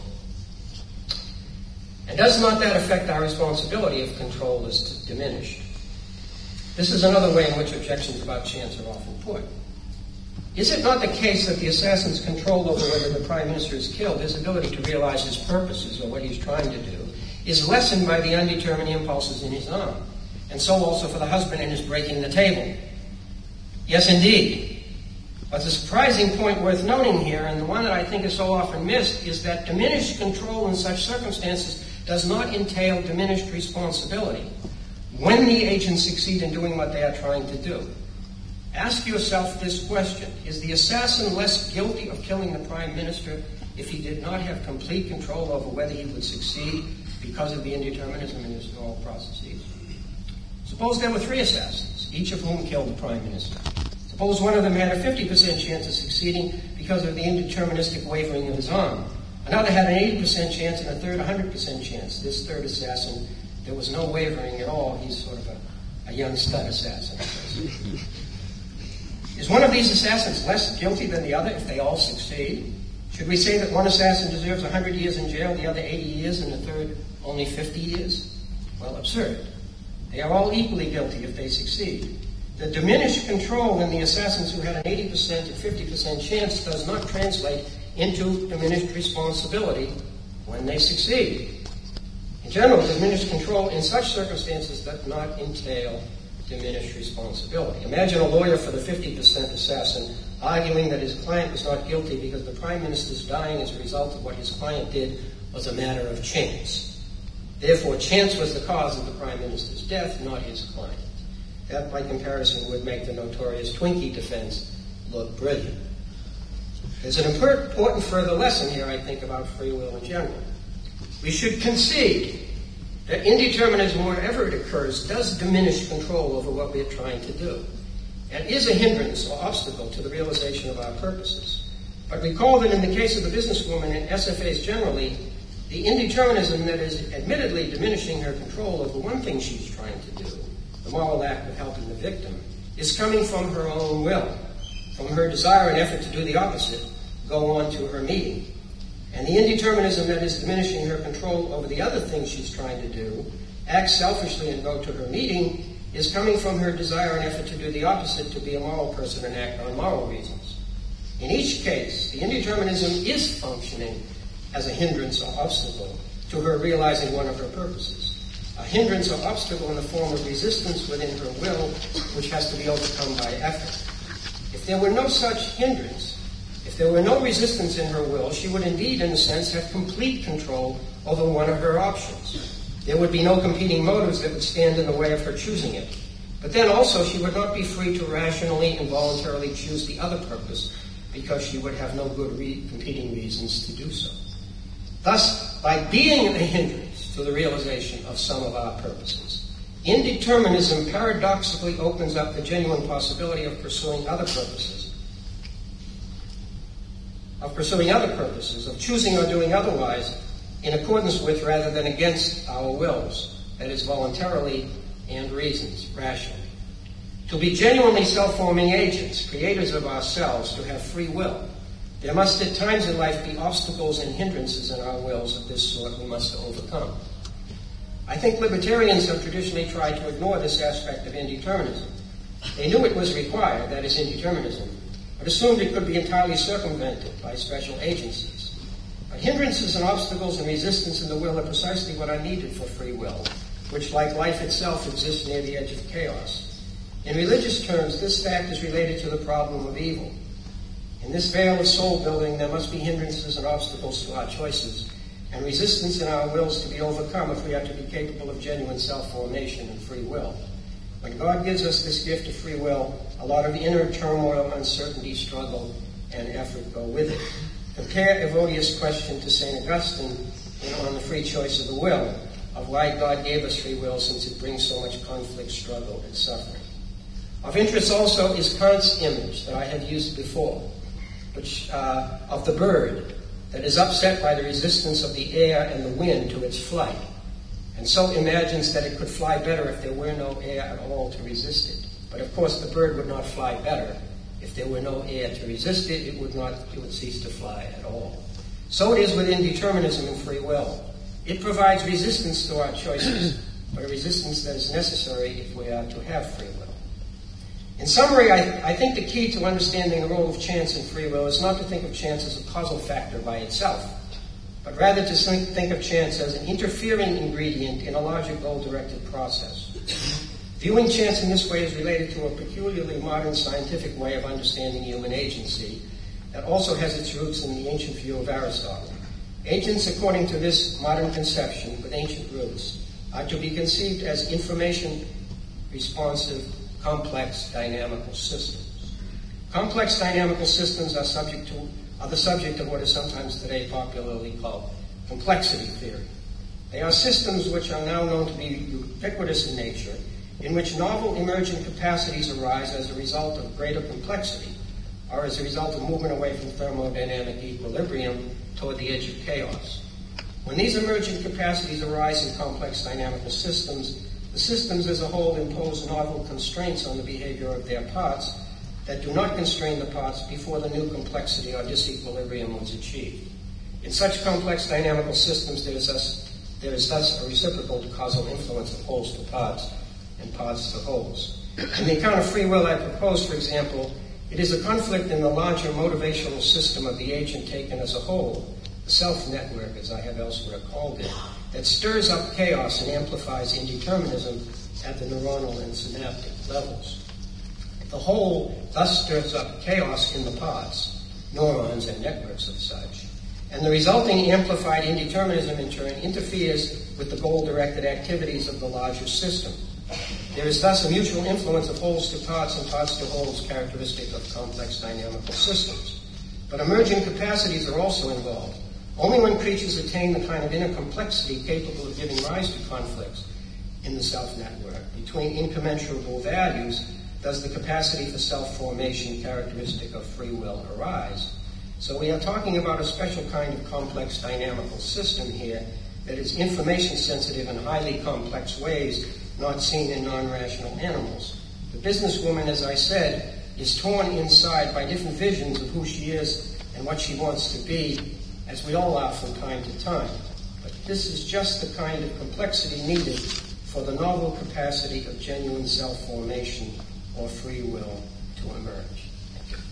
And does not that affect our responsibility if control is diminished? This is another way in which objections about chance are often put. Is it not the case that the assassin's control over whether the Prime Minister is killed, his ability to realize his purposes or what he's trying to do, is lessened by the undetermined impulses in his arm? And so also for the husband in his breaking the table. Yes, indeed. But the surprising point worth noting here, and the one that I think is so often missed, is that diminished control in such circumstances does not entail diminished responsibility when the agents succeed in doing what they are trying to do. Ask yourself this question: is the assassin less guilty of killing the Prime Minister if he did not have complete control over whether he would succeed because of the indeterminism in his normal processes? Suppose there were 3 assassins, each of whom killed the Prime Minister. Suppose one of them had a 50% chance of succeeding because of the indeterministic wavering of his arm. Another had an 80% chance and a third 100% chance. This third assassin, there was no wavering at all. He's sort of a young stud assassin. Is one of these assassins less guilty than the other if they all succeed? Should we say that one assassin deserves 100 years in jail, the other 80 years, and the third only 50 years? Well, absurd. They are all equally guilty if they succeed. The diminished control in the assassins who had an 80% and 50% chance does not translate into diminished responsibility when they succeed. In general, diminished control in such circumstances does not entail diminished responsibility. Imagine a lawyer for the 50% assassin arguing that his client was not guilty because the Prime Minister's dying as a result of what his client did was a matter of chance. Therefore, chance was the cause of the Prime Minister's death, not his client. That, by comparison, would make the notorious Twinkie defense look brilliant. There's an important further lesson here, I think, about free will in general. We should concede that indeterminism, wherever it occurs, does diminish control over what we're trying to do, and is a hindrance or obstacle to the realization of our purposes. But recall that in the case of the businesswoman and SFAs generally, the indeterminism that is admittedly diminishing her control over one thing she's trying to do, the moral act of helping the victim, is coming from her own will, from her desire and effort to do the opposite, go on to her meeting. And the indeterminism that is diminishing her control over the other thing she's trying to do, act selfishly and go to her meeting, is coming from her desire and effort to do the opposite, to be a moral person and act on moral reasons. In each case, the indeterminism is functioning as a hindrance or obstacle to her realizing one of her purposes. A hindrance or obstacle in the form of resistance within her will, which has to be overcome by effort. If there were no such hindrance, if there were no resistance in her will, she would indeed, in a sense, have complete control over one of her options. There would be no competing motives that would stand in the way of her choosing it. But then also she would not be free to rationally and voluntarily choose the other purpose, because she would have no good competing reasons to do so. Thus, by being a hindrance to the realization of some of our purposes, indeterminism paradoxically opens up the genuine possibility of pursuing other purposes, of choosing or doing otherwise in accordance with rather than against our wills, that is, voluntarily and reasons, rationally. To be genuinely self-forming agents, creators of ourselves, to have free will, there must at times in life be obstacles and hindrances in our wills of this sort we must overcome. I think libertarians have traditionally tried to ignore this aspect of indeterminism. They knew it was required, that is, indeterminism, but assumed it could be entirely circumvented by special agencies. But hindrances and obstacles and resistance in the will are precisely what are needed for free will, which, like life itself, exists near the edge of chaos. In religious terms, this fact is related to the problem of evil. In this vale of soul building, there must be hindrances and obstacles to our choices, and resistance in our wills to be overcome if we are to be capable of genuine self-formation and free will. When God gives us this gift of free will, a lot of inner turmoil, uncertainty, struggle, and effort go with it. Compare Evodius' question to St. Augustine on the free choice of the will, of why God gave us free will, since it brings so much conflict, struggle, and suffering. Of interest also is Kant's image that I have used before, which of the bird that is upset by the resistance of the air and the wind to its flight, and so imagines that it could fly better if there were no air at all to resist it. But of course the bird would not fly better. If there were no air to resist it, it would cease to fly at all. So it is with indeterminism and free will. It provides resistance to our choices, but a resistance that is necessary if we are to have free will. In summary, I think the key to understanding the role of chance in free will is not to think of chance as a causal factor by itself, but rather to think of chance as an interfering ingredient in a larger goal-directed process. Viewing chance in this way is related to a peculiarly modern scientific way of understanding human agency that also has its roots in the ancient view of Aristotle. Agents, according to this modern conception with ancient roots, are to be conceived as information-responsive, complex, dynamical systems. Complex dynamical systems are the subject of what is sometimes today popularly called complexity theory. They are systems which are now known to be ubiquitous in nature, in which novel emergent capacities arise as a result of greater complexity, or as a result of movement away from thermodynamic equilibrium toward the edge of chaos. When these emergent capacities arise in complex dynamical systems, the systems as a whole impose novel constraints on the behavior of their parts that do not constrain the parts before the new complexity or disequilibrium was achieved. In such complex dynamical systems, there is thus a reciprocal to causal influence of wholes to parts and parts to wholes. In the account of free will I propose, for example, it is a conflict in the larger motivational system of the agent taken as a whole, the self-network, as I have elsewhere called it, that stirs up chaos and amplifies indeterminism at the neuronal and synaptic levels. The whole thus stirs up chaos in the parts, neurons and networks of such, and the resulting amplified indeterminism in turn interferes with the goal-directed activities of the larger system. There is thus a mutual influence of wholes to parts and parts to wholes characteristic of complex dynamical systems. But emerging capacities are also involved. Only when creatures attain the kind of inner complexity capable of giving rise to conflicts in the self-network between incommensurable values does the capacity for self-formation characteristic of free will arise. So we are talking about a special kind of complex dynamical system here that is information sensitive in highly complex ways not seen in non-rational animals. The businesswoman, as I said, is torn inside by different visions of who she is and what she wants to be, as we all are from time to time. But this is just the kind of complexity needed for the novel capacity of genuine self-formation or free will to emerge. Thank you.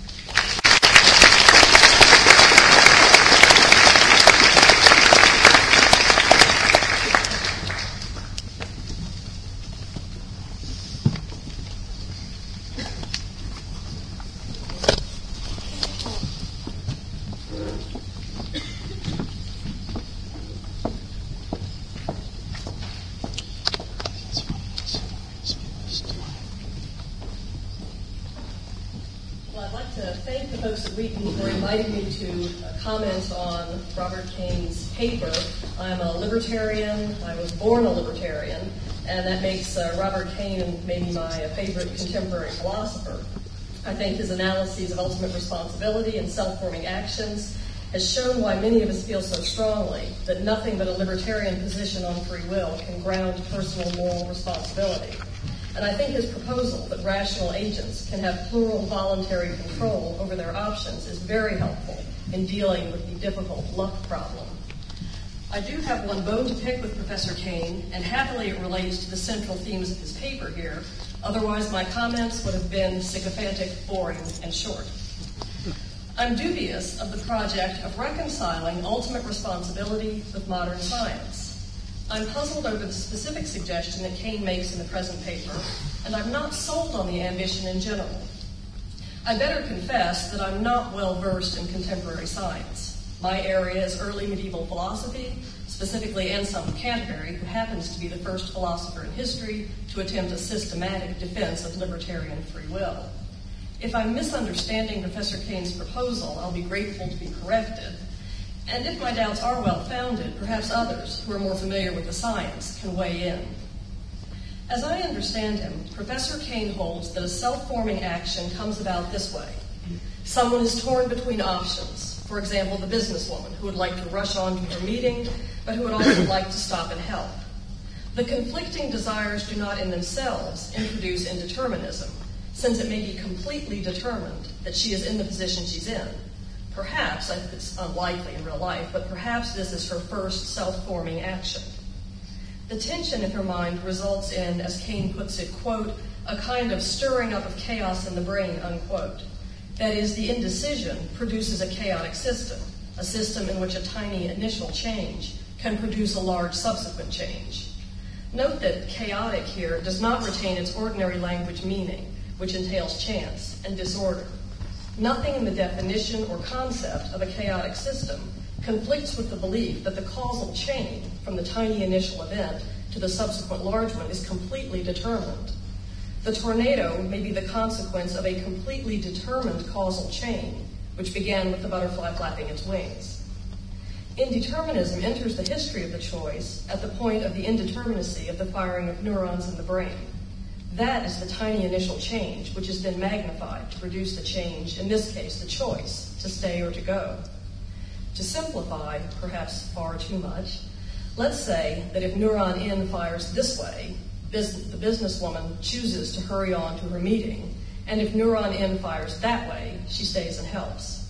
For inviting me to comment on Robert Kane's paper. I'm a libertarian. I was born a libertarian, and that makes Robert Kane maybe my favorite contemporary philosopher. I think his analyses of ultimate responsibility and self-forming actions has shown why many of us feel so strongly that nothing but a libertarian position on free will can ground personal moral responsibility. And I think his proposal that rational agents can have plural voluntary control over their options is very helpful in dealing with the difficult luck problem. I do have one bone to pick with Professor Kane, and happily it relates to the central themes of his paper here. Otherwise, my comments would have been sycophantic, boring, and short. I'm dubious of the project of reconciling ultimate responsibility with modern science. I'm puzzled over the specific suggestion that Kane makes in the present paper, and I'm not sold on the ambition in general. I better confess that I'm not well versed in contemporary science. My area is early medieval philosophy, specifically Anselm Canterbury, who happens to be the first philosopher in history to attempt a systematic defense of libertarian free will. If I'm misunderstanding Professor Kane's proposal, I'll be grateful to be corrected. And if my doubts are well-founded, perhaps others who are more familiar with the science can weigh in. As I understand him, Professor Kane holds that a self-forming action comes about this way. Someone is torn between options. For example, the businesswoman who would like to rush on to her meeting, but who would also like to stop and help. The conflicting desires do not in themselves introduce indeterminism, since it may be completely determined that she is in the position she's in. Perhaps, I think it's unlikely in real life, but perhaps this is her first self-forming action. The tension in her mind results in, as Kane puts it, quote, a kind of stirring up of chaos in the brain, unquote. That is, the indecision produces a chaotic system, a system in which a tiny initial change can produce a large subsequent change. Note that chaotic here does not retain its ordinary language meaning, which entails chance and disorder. Nothing in the definition or concept of a chaotic system conflicts with the belief that the causal chain from the tiny initial event to the subsequent large one is completely determined. The tornado may be the consequence of a completely determined causal chain, which began with the butterfly flapping its wings. Indeterminism enters the history of the choice at the point of the indeterminacy of the firing of neurons in the brain. That is the tiny initial change, which has been magnified to produce the change, in this case, the choice, to stay or to go. To simplify, perhaps far too much, let's say that if neuron N fires this way, the businesswoman chooses to hurry on to her meeting, and if neuron N fires that way, she stays and helps.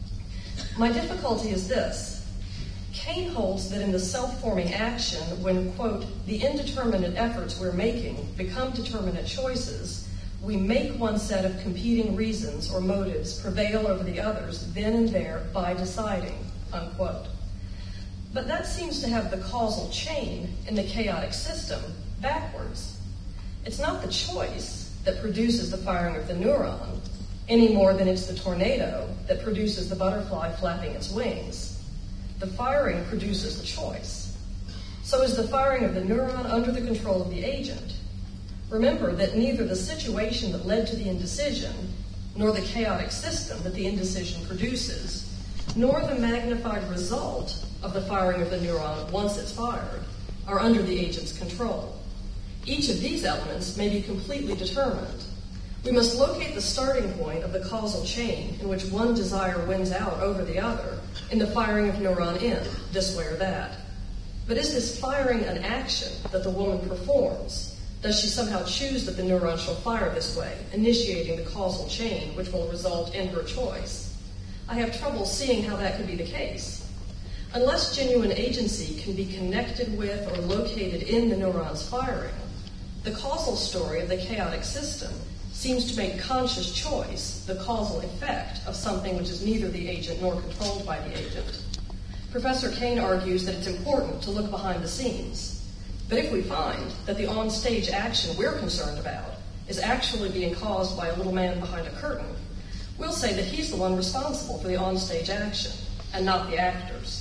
My difficulty is this. Kane holds that in the self-forming action, when, quote, the indeterminate efforts we're making become determinate choices, we make one set of competing reasons or motives prevail over the others then and there by deciding, unquote. But that seems to have the causal chain in the chaotic system backwards. It's not the choice that produces the firing of the neuron any more than it's the tornado that produces the butterfly flapping its wings. The firing produces the choice. So is the firing of the neuron under the control of the agent. Remember that neither the situation that led to the indecision, nor the chaotic system that the indecision produces, nor the magnified result of the firing of the neuron once it's fired, are under the agent's control. Each of these elements may be completely determined. We must locate the starting point of the causal chain in which one desire wins out over the other in the firing of neuron N, this way or that. But is this firing an action that the woman performs? Does she somehow choose that the neuron shall fire this way, initiating the causal chain which will result in her choice? I have trouble seeing how that could be the case. Unless genuine agency can be connected with or located in the neuron's firing, the causal story of the chaotic system seems to make conscious choice the causal effect of something which is neither the agent nor controlled by the agent. Professor Kane argues that it's important to look behind the scenes. But if we find that the on-stage action we're concerned about is actually being caused by a little man behind a curtain, we'll say that he's the one responsible for the on-stage action and not the actors.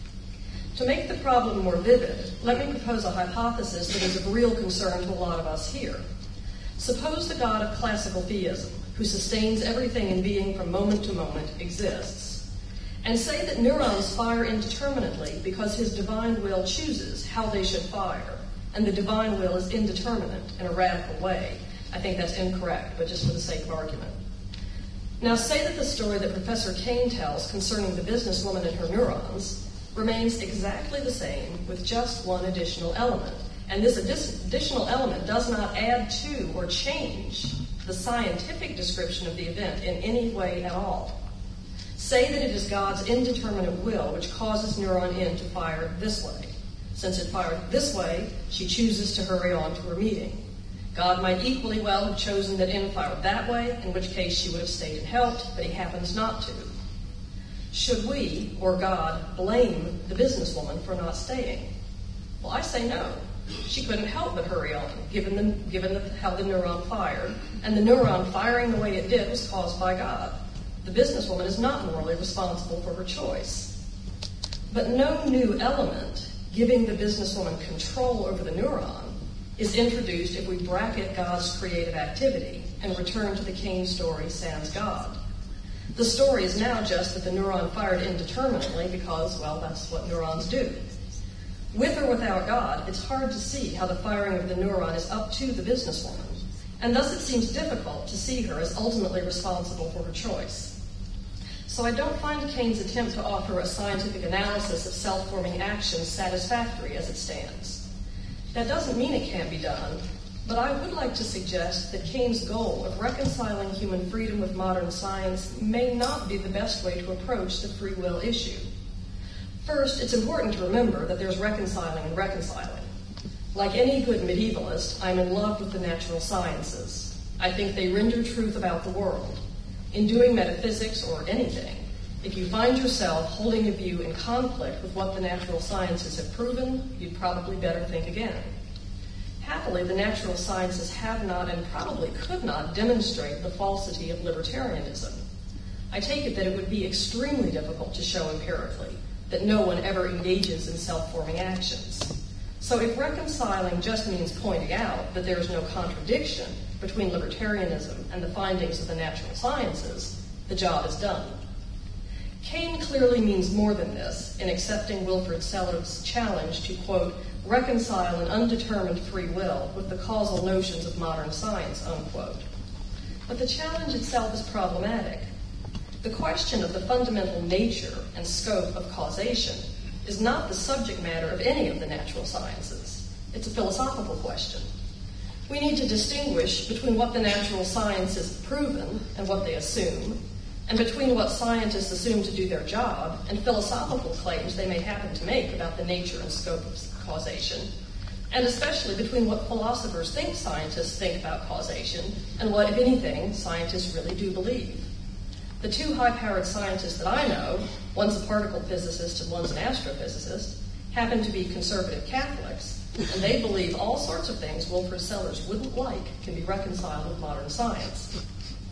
To make the problem more vivid, let me propose a hypothesis that is of real concern to a lot of us here. Suppose the God of classical theism, who sustains everything in being from moment to moment, exists, and say that neurons fire indeterminately because his divine will chooses how they should fire, and the divine will is indeterminate in a radical way. I think that's incorrect, but just for the sake of argument. Now say that the story that Professor Kane tells concerning the businesswoman and her neurons remains exactly the same with just one additional element. And this additional element does not add to or change the scientific description of the event in any way at all. Say that it is God's indeterminate will which causes neuron N to fire this way. Since it fired this way, she chooses to hurry on to her meeting. God might equally well have chosen that N fired that way, in which case she would have stayed and helped, but he happens not to. Should we, or God, blame the businesswoman for not staying? Well, I say no. She couldn't help but hurry on, given how the neuron fired, and the neuron firing the way it did was caused by God. The businesswoman is not morally responsible for her choice. But no new element giving the businesswoman control over the neuron is introduced if we bracket God's creative activity and return to the Cain story sans God. The story is now just that the neuron fired indeterminately because, well, that's what neurons do. With or without God, it's hard to see how the firing of the neuron is up to the businesswoman, and thus it seems difficult to see her as ultimately responsible for her choice. So I don't find Cain's attempt to offer a scientific analysis of self-forming actions satisfactory as it stands. That doesn't mean it can't be done, but I would like to suggest that Cain's goal of reconciling human freedom with modern science may not be the best way to approach the free will issue. First, it's important to remember that there's reconciling and reconciling. Like any good medievalist, I'm in love with the natural sciences. I think they render truth about the world. In doing metaphysics or anything, if you find yourself holding a view in conflict with what the natural sciences have proven, you'd probably better think again. Happily, the natural sciences have not and probably could not demonstrate the falsity of libertarianism. I take it that it would be extremely difficult to show empirically that no one ever engages in self-forming actions. So if reconciling just means pointing out that there is no contradiction between libertarianism and the findings of the natural sciences, the job is done. Cain clearly means more than this in accepting Wilfrid Seller's challenge to, quote, reconcile an undetermined free will with the causal notions of modern science, unquote. But the challenge itself is problematic. The question of the fundamental nature and scope of causation is not the subject matter of any of the natural sciences. It's a philosophical question. We need to distinguish between what the natural sciences have proven and what they assume, and between what scientists assume to do their job and philosophical claims they may happen to make about the nature and scope of causation, and especially between what philosophers think scientists think about causation and what, if anything, scientists really do believe. The two high-powered scientists that I know, one's a particle physicist and one's an astrophysicist, happen to be conservative Catholics, and they believe all sorts of things Wilfrid Sellers wouldn't like can be reconciled with modern science.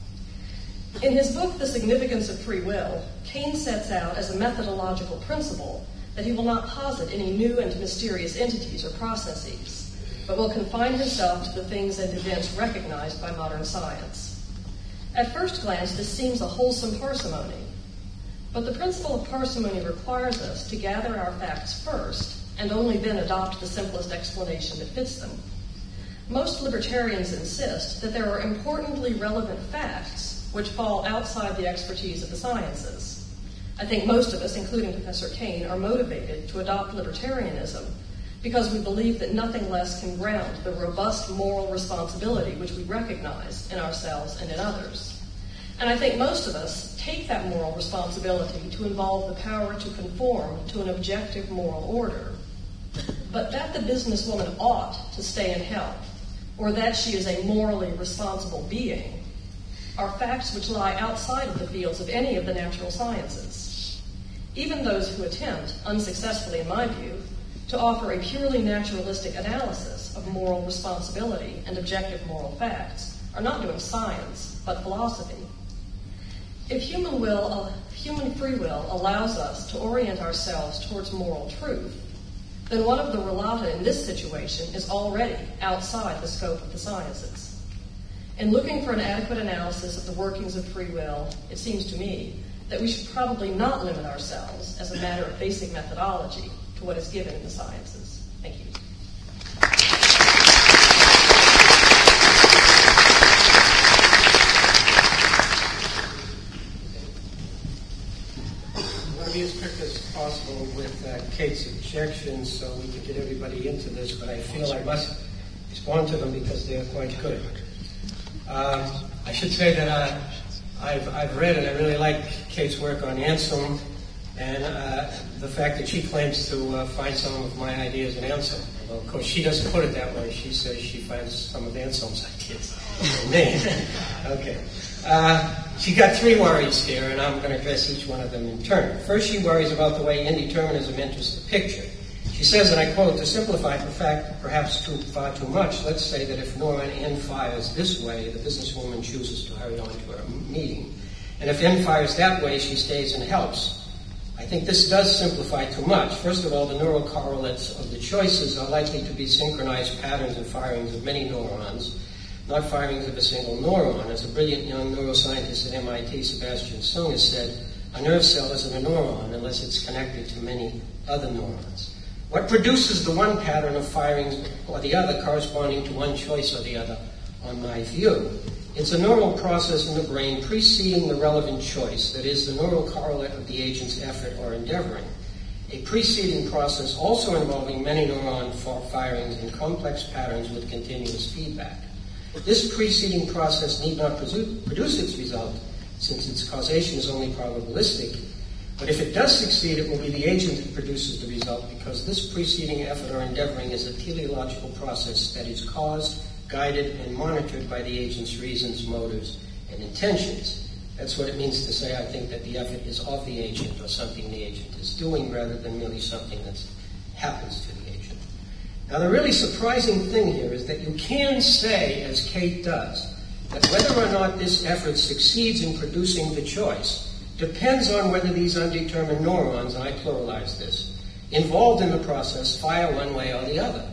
In his book, The Significance of Free Will, Cain sets out as a methodological principle that he will not posit any new and mysterious entities or processes, but will confine himself to the things and events recognized by modern science. At first glance, this seems a wholesome parsimony, but the principle of parsimony requires us to gather our facts first and only then adopt the simplest explanation that fits them. Most libertarians insist that there are importantly relevant facts which fall outside the expertise of the sciences. I think most of us, including Professor Cain, are motivated to adopt libertarianism because we believe that nothing less can ground the robust moral responsibility which we recognize in ourselves and in others. And I think most of us take that moral responsibility to involve the power to conform to an objective moral order. But that the businesswoman ought to stay in health, or that she is a morally responsible being, are facts which lie outside of the fields of any of the natural sciences. Even those who attempt, unsuccessfully in my view, to offer a purely naturalistic analysis of moral responsibility and objective moral facts are not doing science, but philosophy. If human free will allows us to orient ourselves towards moral truth, then one of the relata in this situation is already outside the scope of the sciences. In looking for an adequate analysis of the workings of free will, it seems to me that we should probably not limit ourselves as a matter of basic methodology to what is given in the sciences. Thank you. I want to be as quick as possible with Kate's objections so we can get everybody into this, but I feel I must respond to them because they're quite good. I should say that I've read and I really like Kate's work on Anselm and the fact that she claims to find some of my ideas in Anselm. Although, of course, she doesn't put it that way. She says she finds some of Anselm's ideas in me. Okay. She got three worries here, and I'm going to address each one of them in turn. First, she worries about the way indeterminism enters the picture. She says, and I quote, "To simplify perhaps far too much, let's say that if neuron N fires this way, the businesswoman chooses to hurry on to her meeting. And if N fires that way, she stays and helps. I think this does simplify too much. First of all, the neural correlates of the choices are likely to be synchronized patterns and firings of many neurons, not firings of a single neuron. As a brilliant young neuroscientist at MIT, Sebastian Sung, has said, a nerve cell isn't a neuron unless it's connected to many other neurons. What produces the one pattern of firings or the other corresponding to one choice or the other, on my view? It's a neural process in the brain preceding the relevant choice, that is, the neural correlate of the agent's effort or endeavoring. A preceding process also involving many neuron firings in complex patterns with continuous feedback. This preceding process need not produce its result, since its causation is only probabilistic. But if it does succeed, it will be the agent that produces the result, because this preceding effort or endeavoring is a teleological process that is caused, guided, and monitored by the agent's reasons, motives, and intentions. That's what it means to say, I think, that the effort is of the agent or something the agent is doing rather than merely something that happens to the agent. Now, the really surprising thing here is that you can say, as Kate does, that whether or not this effort succeeds in producing the choice depends on whether these undetermined neurons, and I pluralize this, involved in the process fire one way or the other.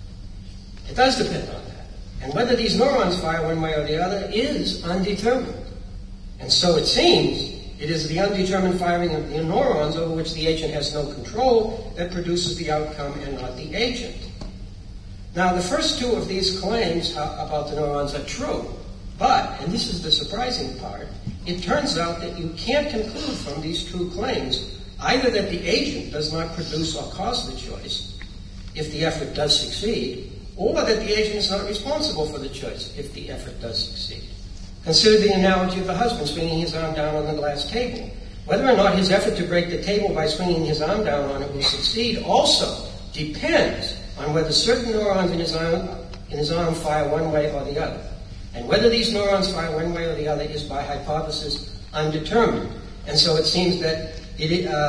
It does depend on that. And whether these neurons fire one way or the other is undetermined. And so it seems it is the undetermined firing of the neurons over which the agent has no control that produces the outcome and not the agent. Now, the first two of these claims about the neurons are true. But, and this is the surprising part, it turns out that you can't conclude from these true claims either that the agent does not produce or cause the choice if the effort does succeed, or that the agent is not responsible for the choice if the effort does succeed. Consider the analogy of the husband swinging his arm down on the glass table. Whether or not his effort to break the table by swinging his arm down on it will succeed also depends on whether certain neurons in his arm fire one way or the other. And whether these neurons fire one way or the other is by hypothesis undetermined. And so it seems that it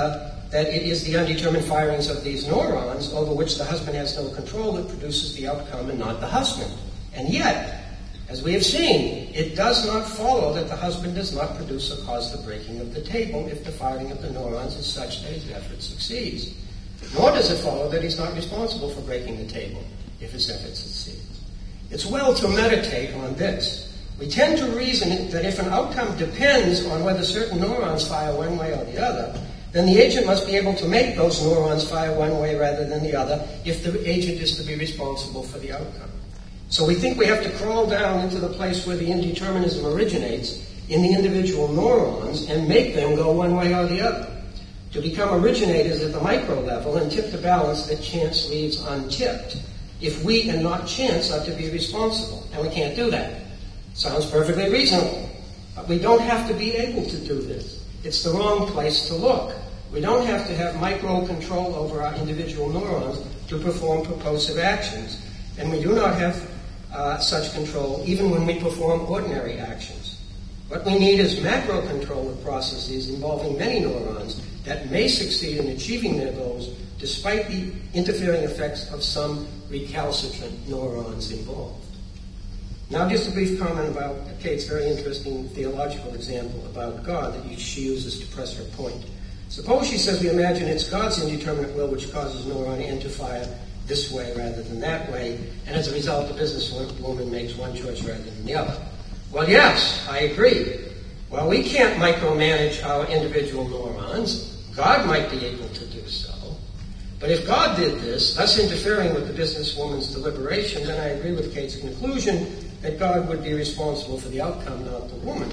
is the undetermined firings of these neurons over which the husband has no control that produces the outcome and not the husband. And yet, as we have seen, it does not follow that the husband does not produce or cause the breaking of the table if the firing of the neurons is such that his effort succeeds. Nor does it follow that he's not responsible for breaking the table if his effort succeeds. It's well to meditate on this. We tend to reason that if an outcome depends on whether certain neurons fire one way or the other, then the agent must be able to make those neurons fire one way rather than the other if the agent is to be responsible for the outcome. So we think we have to crawl down into the place where the indeterminism originates in the individual neurons and make them go one way or the other, to become originators at the micro level and tip the balance that chance leaves untipped, if we and not chance are to be responsible. And we can't do that. Sounds perfectly reasonable. But we don't have to be able to do this. It's the wrong place to look. We don't have to have micro control over our individual neurons to perform purposive actions. And we do not have such control even when we perform ordinary actions. What we need is macro control of processes involving many neurons that may succeed in achieving their goals despite the interfering effects of some recalcitrant neurons involved. Now, just a brief comment about Kate's very interesting theological example about God that she uses to press her point. Suppose, she says, we imagine it's God's indeterminate will which causes neuron N to fire this way rather than that way, and as a result, the businesswoman makes one choice rather than the other. Well, yes, I agree. Well, we can't micromanage our individual neurons. God might be able to do so. But if God did this, thus interfering with the businesswoman's deliberation, then I agree with Kate's conclusion that God would be responsible for the outcome, not the woman.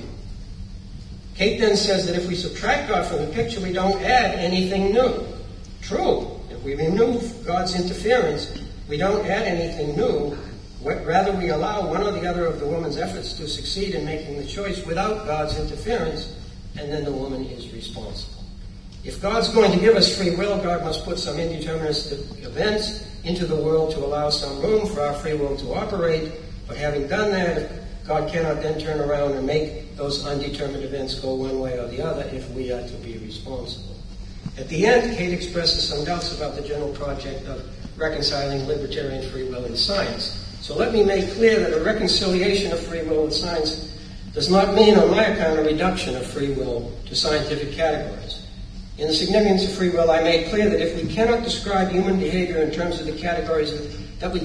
Kate then says that if we subtract God from the picture, we don't add anything new. True. If we remove God's interference, we don't add anything new. Rather, we allow one or the other of the woman's efforts to succeed in making the choice without God's interference, and then the woman is responsible. If God's going to give us free will, God must put some indeterministic events into the world to allow some room for our free will to operate. But having done that, God cannot then turn around and make those undetermined events go one way or the other if we are to be responsible. At the end, Kate expresses some doubts about the general project of reconciling libertarian free will and science. So let me make clear that a reconciliation of free will and science does not mean, on my account, a reduction of free will to scientific categories. In The Significance of Free Will, I made clear that if we cannot describe human behavior in terms of the categories of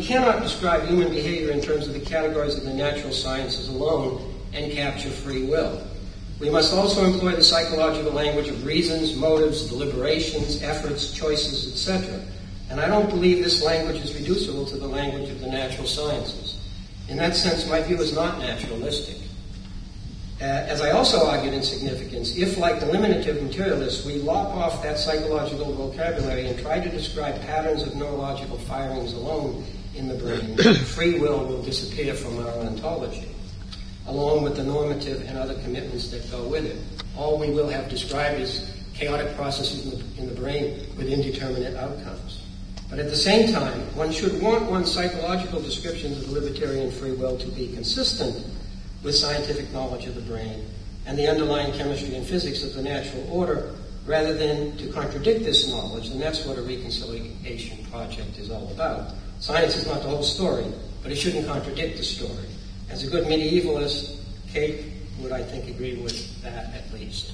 the natural sciences alone and capture free will. We must also employ the psychological language of reasons, motives, deliberations, efforts, choices, etc. And I don't believe this language is reducible to the language of the natural sciences. In that sense, my view is not naturalistic. As I also argued in Significance, if, like eliminative materialists, we lop off that psychological vocabulary and try to describe patterns of neurological firings alone in the brain, free will disappear from our ontology, along with the normative and other commitments that go with it. All we will have described is chaotic processes in the brain with indeterminate outcomes. But at the same time, one should want one's psychological descriptions of libertarian free will to be consistent with scientific knowledge of the brain and the underlying chemistry and physics of the natural order, rather than to contradict this knowledge. And that's what a reconciliation project is all about. Science is not the whole story, but it shouldn't contradict the story. As a good medievalist, Kate would, I think, agree with that at least.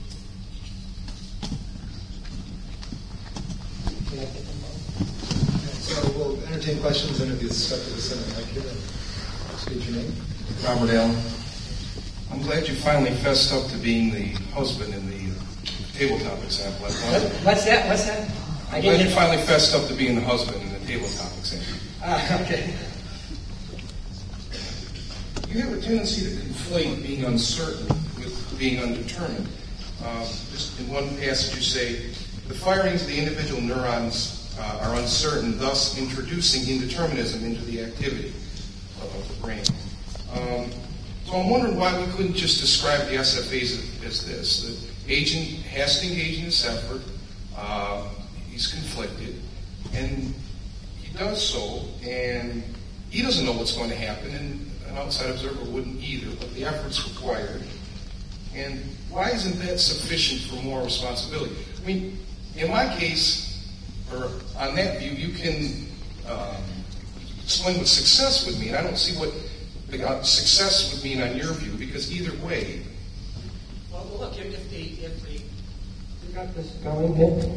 So we'll entertain questions, and if you step to the center mic here, state your name. Robert Allen. I'm glad you finally fessed up to being the husband in the tabletop example. What's that? I'm glad you finally fessed up to being the husband in the tabletop example. Okay. You have a tendency to conflate being uncertain with being undetermined. Just in one passage you say, the firings of the individual neurons are uncertain, thus introducing indeterminism into the activity of the brain. So I'm wondering why we couldn't just describe the SFAs as this. The agent has to engage in this effort. He's conflicted. And he does so, and he doesn't know what's going to happen, and an outside observer wouldn't either, but the effort's required. And why isn't that sufficient for moral responsibility? I mean, in my case, or on that view, you can explain what success would mean. I don't see what success would mean on your view, because either way. Well, look, if the we got this going here.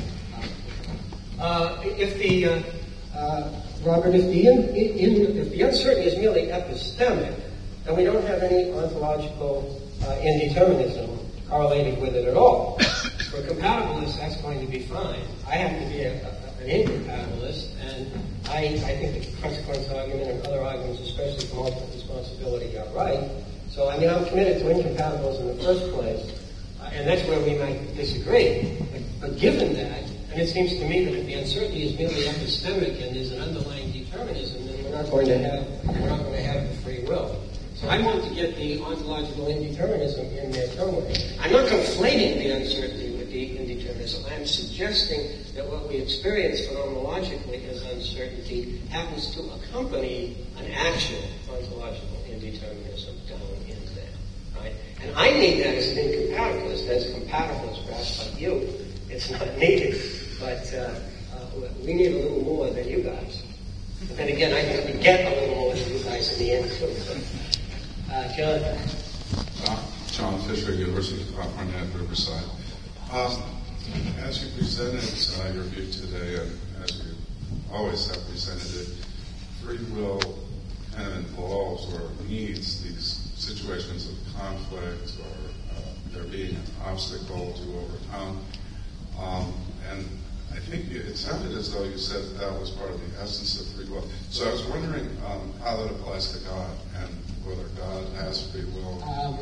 Robert, if the uncertainty is merely epistemic, then we don't have any ontological indeterminism correlated with it at all. For compatibilists, that's going to be fine. I happen to be an incompatibilist, and I think the consequence argument and other arguments, especially from ultimate responsibility, are right. So, I mean, I'm committed to incompatibles in the first place, and that's where we might disagree. But given that, and it seems to me that if the uncertainty is merely epistemic and there's an underlying determinism, then we're not going to have the free will. So I want to get the ontological indeterminism in there somewhere. I'm not conflating the uncertainty with the indeterminism. I'm suggesting that what we experience phenomenologically as uncertainty happens to accompany an actual ontological indeterminism down in there. Right? And I need that as an incompatibilist, as a compatibilist, perhaps like you. It's not needed, but we need a little more than you guys. But then again, I think we get a little more than you guys in the end, too. John? John Fisher, University of California at Riverside. As you presented your view today, and as you always have presented it, free will kind of involves or needs these situations of conflict or there being an obstacle to overcome. And I think it sounded as though you said that was part of the essence of free will. So I was wondering how that applies to God and whether God has free will.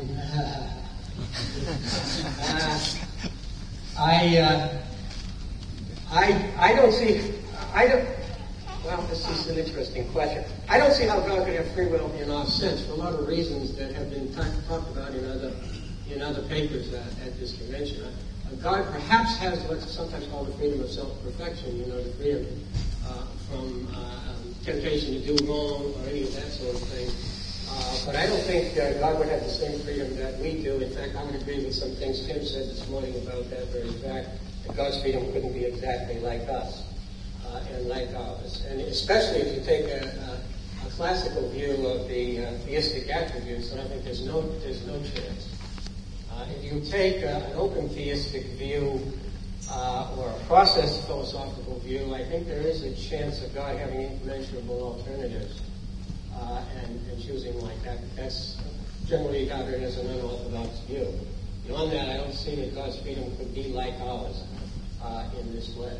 Well, this is an interesting question. I don't see how God could have free will in our sense for a lot of reasons that have been talked about in other papers at this convention. God perhaps has what's sometimes called the freedom of self-perfection, the freedom from temptation to do wrong or any of that sort of thing. But I don't think God would have the same freedom that we do. In fact, I would agree with some things Tim said this morning about that very fact. that God's freedom couldn't be exactly like us and like ours. And especially if you take a classical view of the theistic attributes, then I think there's no chance. If you take an open theistic view or a process philosophical view, I think there is a chance of God having incommensurable alternatives and choosing like that. That's generally regarded as an unorthodox view. Beyond that, I don't see that God's freedom could be like ours in this way.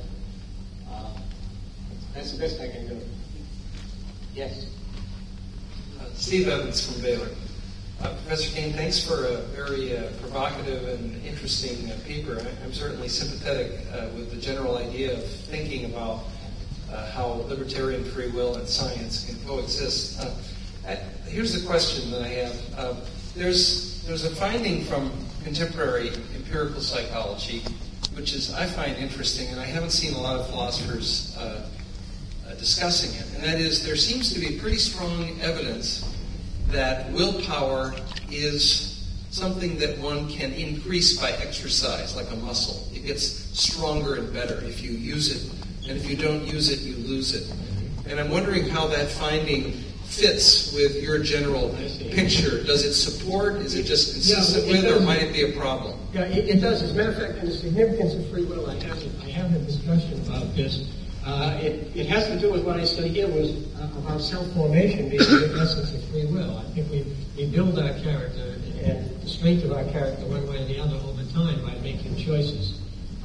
That's the best I can do. Yes? Steve Evans from Baylor. Professor Cain, thanks for a very provocative and interesting paper. I'm certainly sympathetic with the general idea of thinking about how libertarian free will and science can coexist. Here's the question that I have. There's a finding from contemporary empirical psychology, which is I find interesting, and I haven't seen a lot of philosophers discussing it, and that is there seems to be pretty strong evidence that willpower is something that one can increase by exercise, like a muscle. It gets stronger and better if you use it, and if you don't use it, you lose it. And I'm wondering how that finding fits with your general picture. Does it support? Is it just consistent with, or might it be a problem? Yeah, it does. As a matter of fact, in the significance of free will, I have a discussion about this. It has to do with what I said here was about self-formation being the essence of free will. I think we build our character and the strength of our character one way or the other over time by making choices.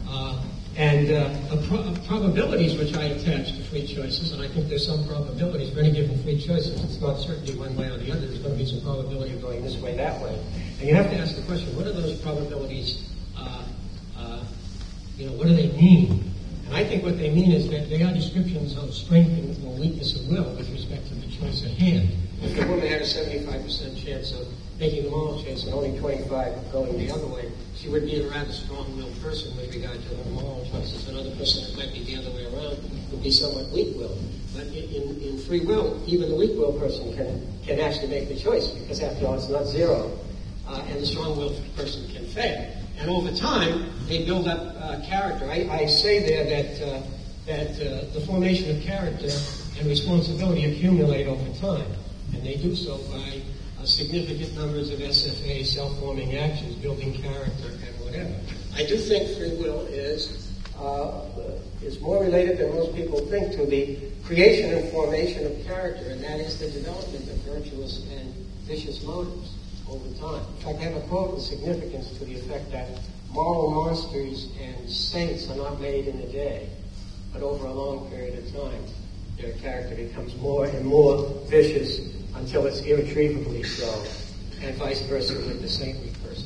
Probabilities which I attach to free choices, and I think there's some probabilities for any given free choices. It's not certainly one way or the other. There's going to be some probability of going this way, that way. And you have to ask the question, what are those probabilities, what do they mean? And I think what they mean is that they are descriptions of strength and weakness of will with respect to the choice at hand. If the woman had a 75% chance of making the moral choice and only 25 going the other way, she would be a rather strong-willed person with regard to her moral choices. Another person that might be the other way around would be somewhat weak-willed. But in free will, even the weak-willed person can actually make the choice, because after all, it's not zero. And the strong-willed person can fail. And over time, they build up character. I say there that the formation of character and responsibility accumulate over time. And they do so by significant numbers of SFA, self-forming actions, building character, and whatever. I do think free will is more related than most people think to the creation and formation of character, and that is the development of virtuous and vicious motives over time. In fact, I have a quote with significance to the effect that moral monsters and saints are not made in a day, but over a long period of time, their character becomes more and more vicious until it's irretrievably so, and vice versa with the saintly person.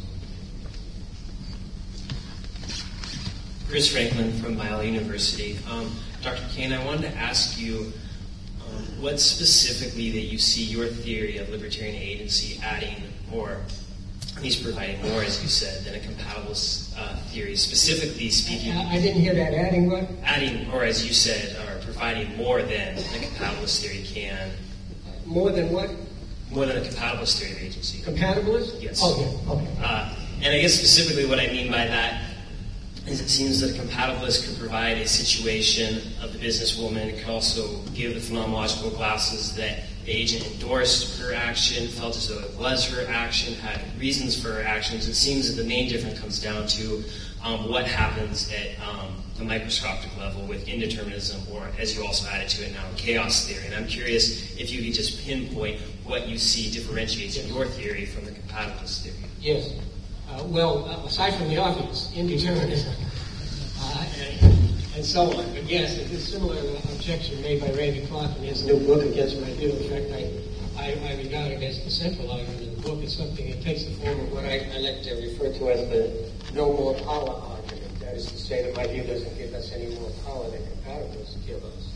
Chris Franklin from Biola University. Dr. Cain, I wanted to ask you what specifically that you see your theory of libertarian agency adding, or at least providing more, as you said, than a compatibilist theory, specifically speaking. I didn't hear that. Adding what? Adding, or as you said, or providing more than a compatibilist theory can. More than what? More than a compatibilist theory of agency. Compatibilist? Yes. Okay. And I guess specifically what I mean by that is it seems that a compatibilist could provide a situation of the businesswoman. It could also give the phenomenological classes that the agent endorsed her action, felt as though it was her action, had reasons for her actions. It seems that the main difference comes down to what happens at the microscopic level with indeterminism, or as you also added to it now, chaos theory. And I'm curious if you could just pinpoint what you see differentiates your theory from the compatibilist theory. Yes. Well, aside from the obvious, indeterminism and so on. But yes, there's a similar objection made by Randy Clark in his new book against my view. In fact, I regard it as the central argument in the book. It's something that takes the form of what I like to refer to as the no more power argument. That is to say that my view doesn't give us any more power than compatibilists give us.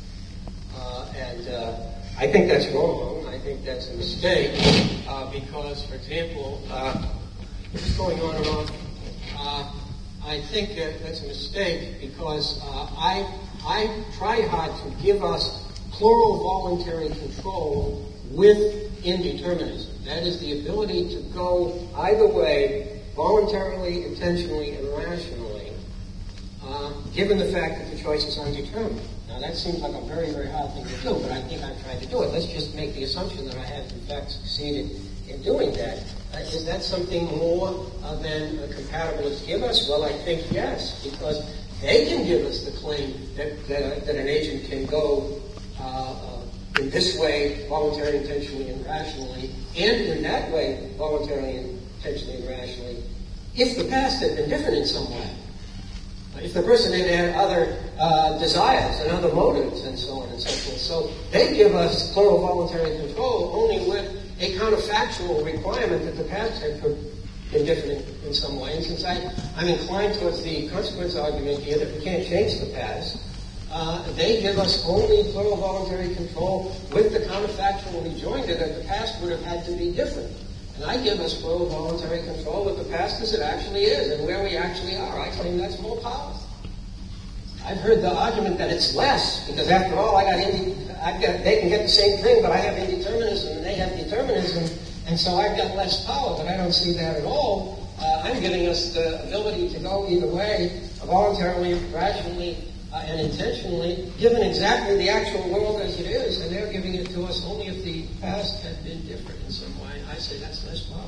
I think that's wrong. I think that's a mistake because, for example, what's going on and on? I think that's a mistake because I try hard to give us plural voluntary control with indeterminism. That is the ability to go either way, voluntarily, intentionally, and rationally, given the fact that the choice is undetermined. Now, that seems like a very, very hard thing to do, but I think I've tried to do it. Let's just make the assumption that I have, in fact, succeeded in doing that. Is that something more than compatibilists give us? Well, I think yes, because they can give us the claim that an agent can go in this way, voluntarily, intentionally, and rationally, and in that way, voluntarily, intentionally, and rationally, if the past had been different in some way. If the person had other desires and other motives and so on and so forth. So they give us plural voluntary control only with a counterfactual requirement that the past had been different in some way. And since I'm inclined towards the consequence argument here that we can't change the past, they give us only plural voluntary control with the counterfactual rejoinder that the past would have had to be different. And I give us plural voluntary control with the past as it actually is and where we actually are. I claim that's more powerful. I've heard the argument that it's less because, after all, they can get the same thing, but I have indeterminism and they have determinism, and so I've got less power. But I don't see that at all. I'm giving us the ability to go either way, voluntarily, rationally, and intentionally, given exactly the actual world as it is, and they're giving it to us only if the past had been different in some way. I say that's less power.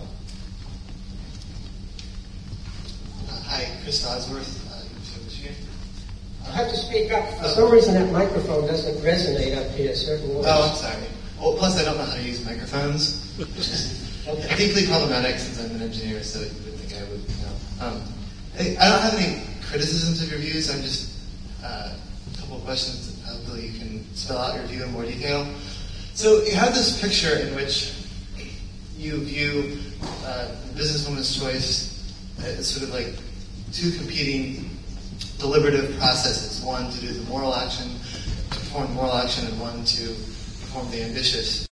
Hi, Chris Osworth, Michigan. I have to speak up. For some reason, that microphone doesn't resonate up here. Certain words. Oh, I'm sorry. Well, plus I don't know how to use microphones, which is deeply problematic since I'm an engineer, so you would think I would know. I don't have any criticisms of your views. I'm just a couple of questions that hopefully you can spell out your view in more detail. So you have this picture in which you view the businesswoman's choice as sort of like two competing deliberative processes. One to do the moral action, to perform moral action, and one to perform the ambitious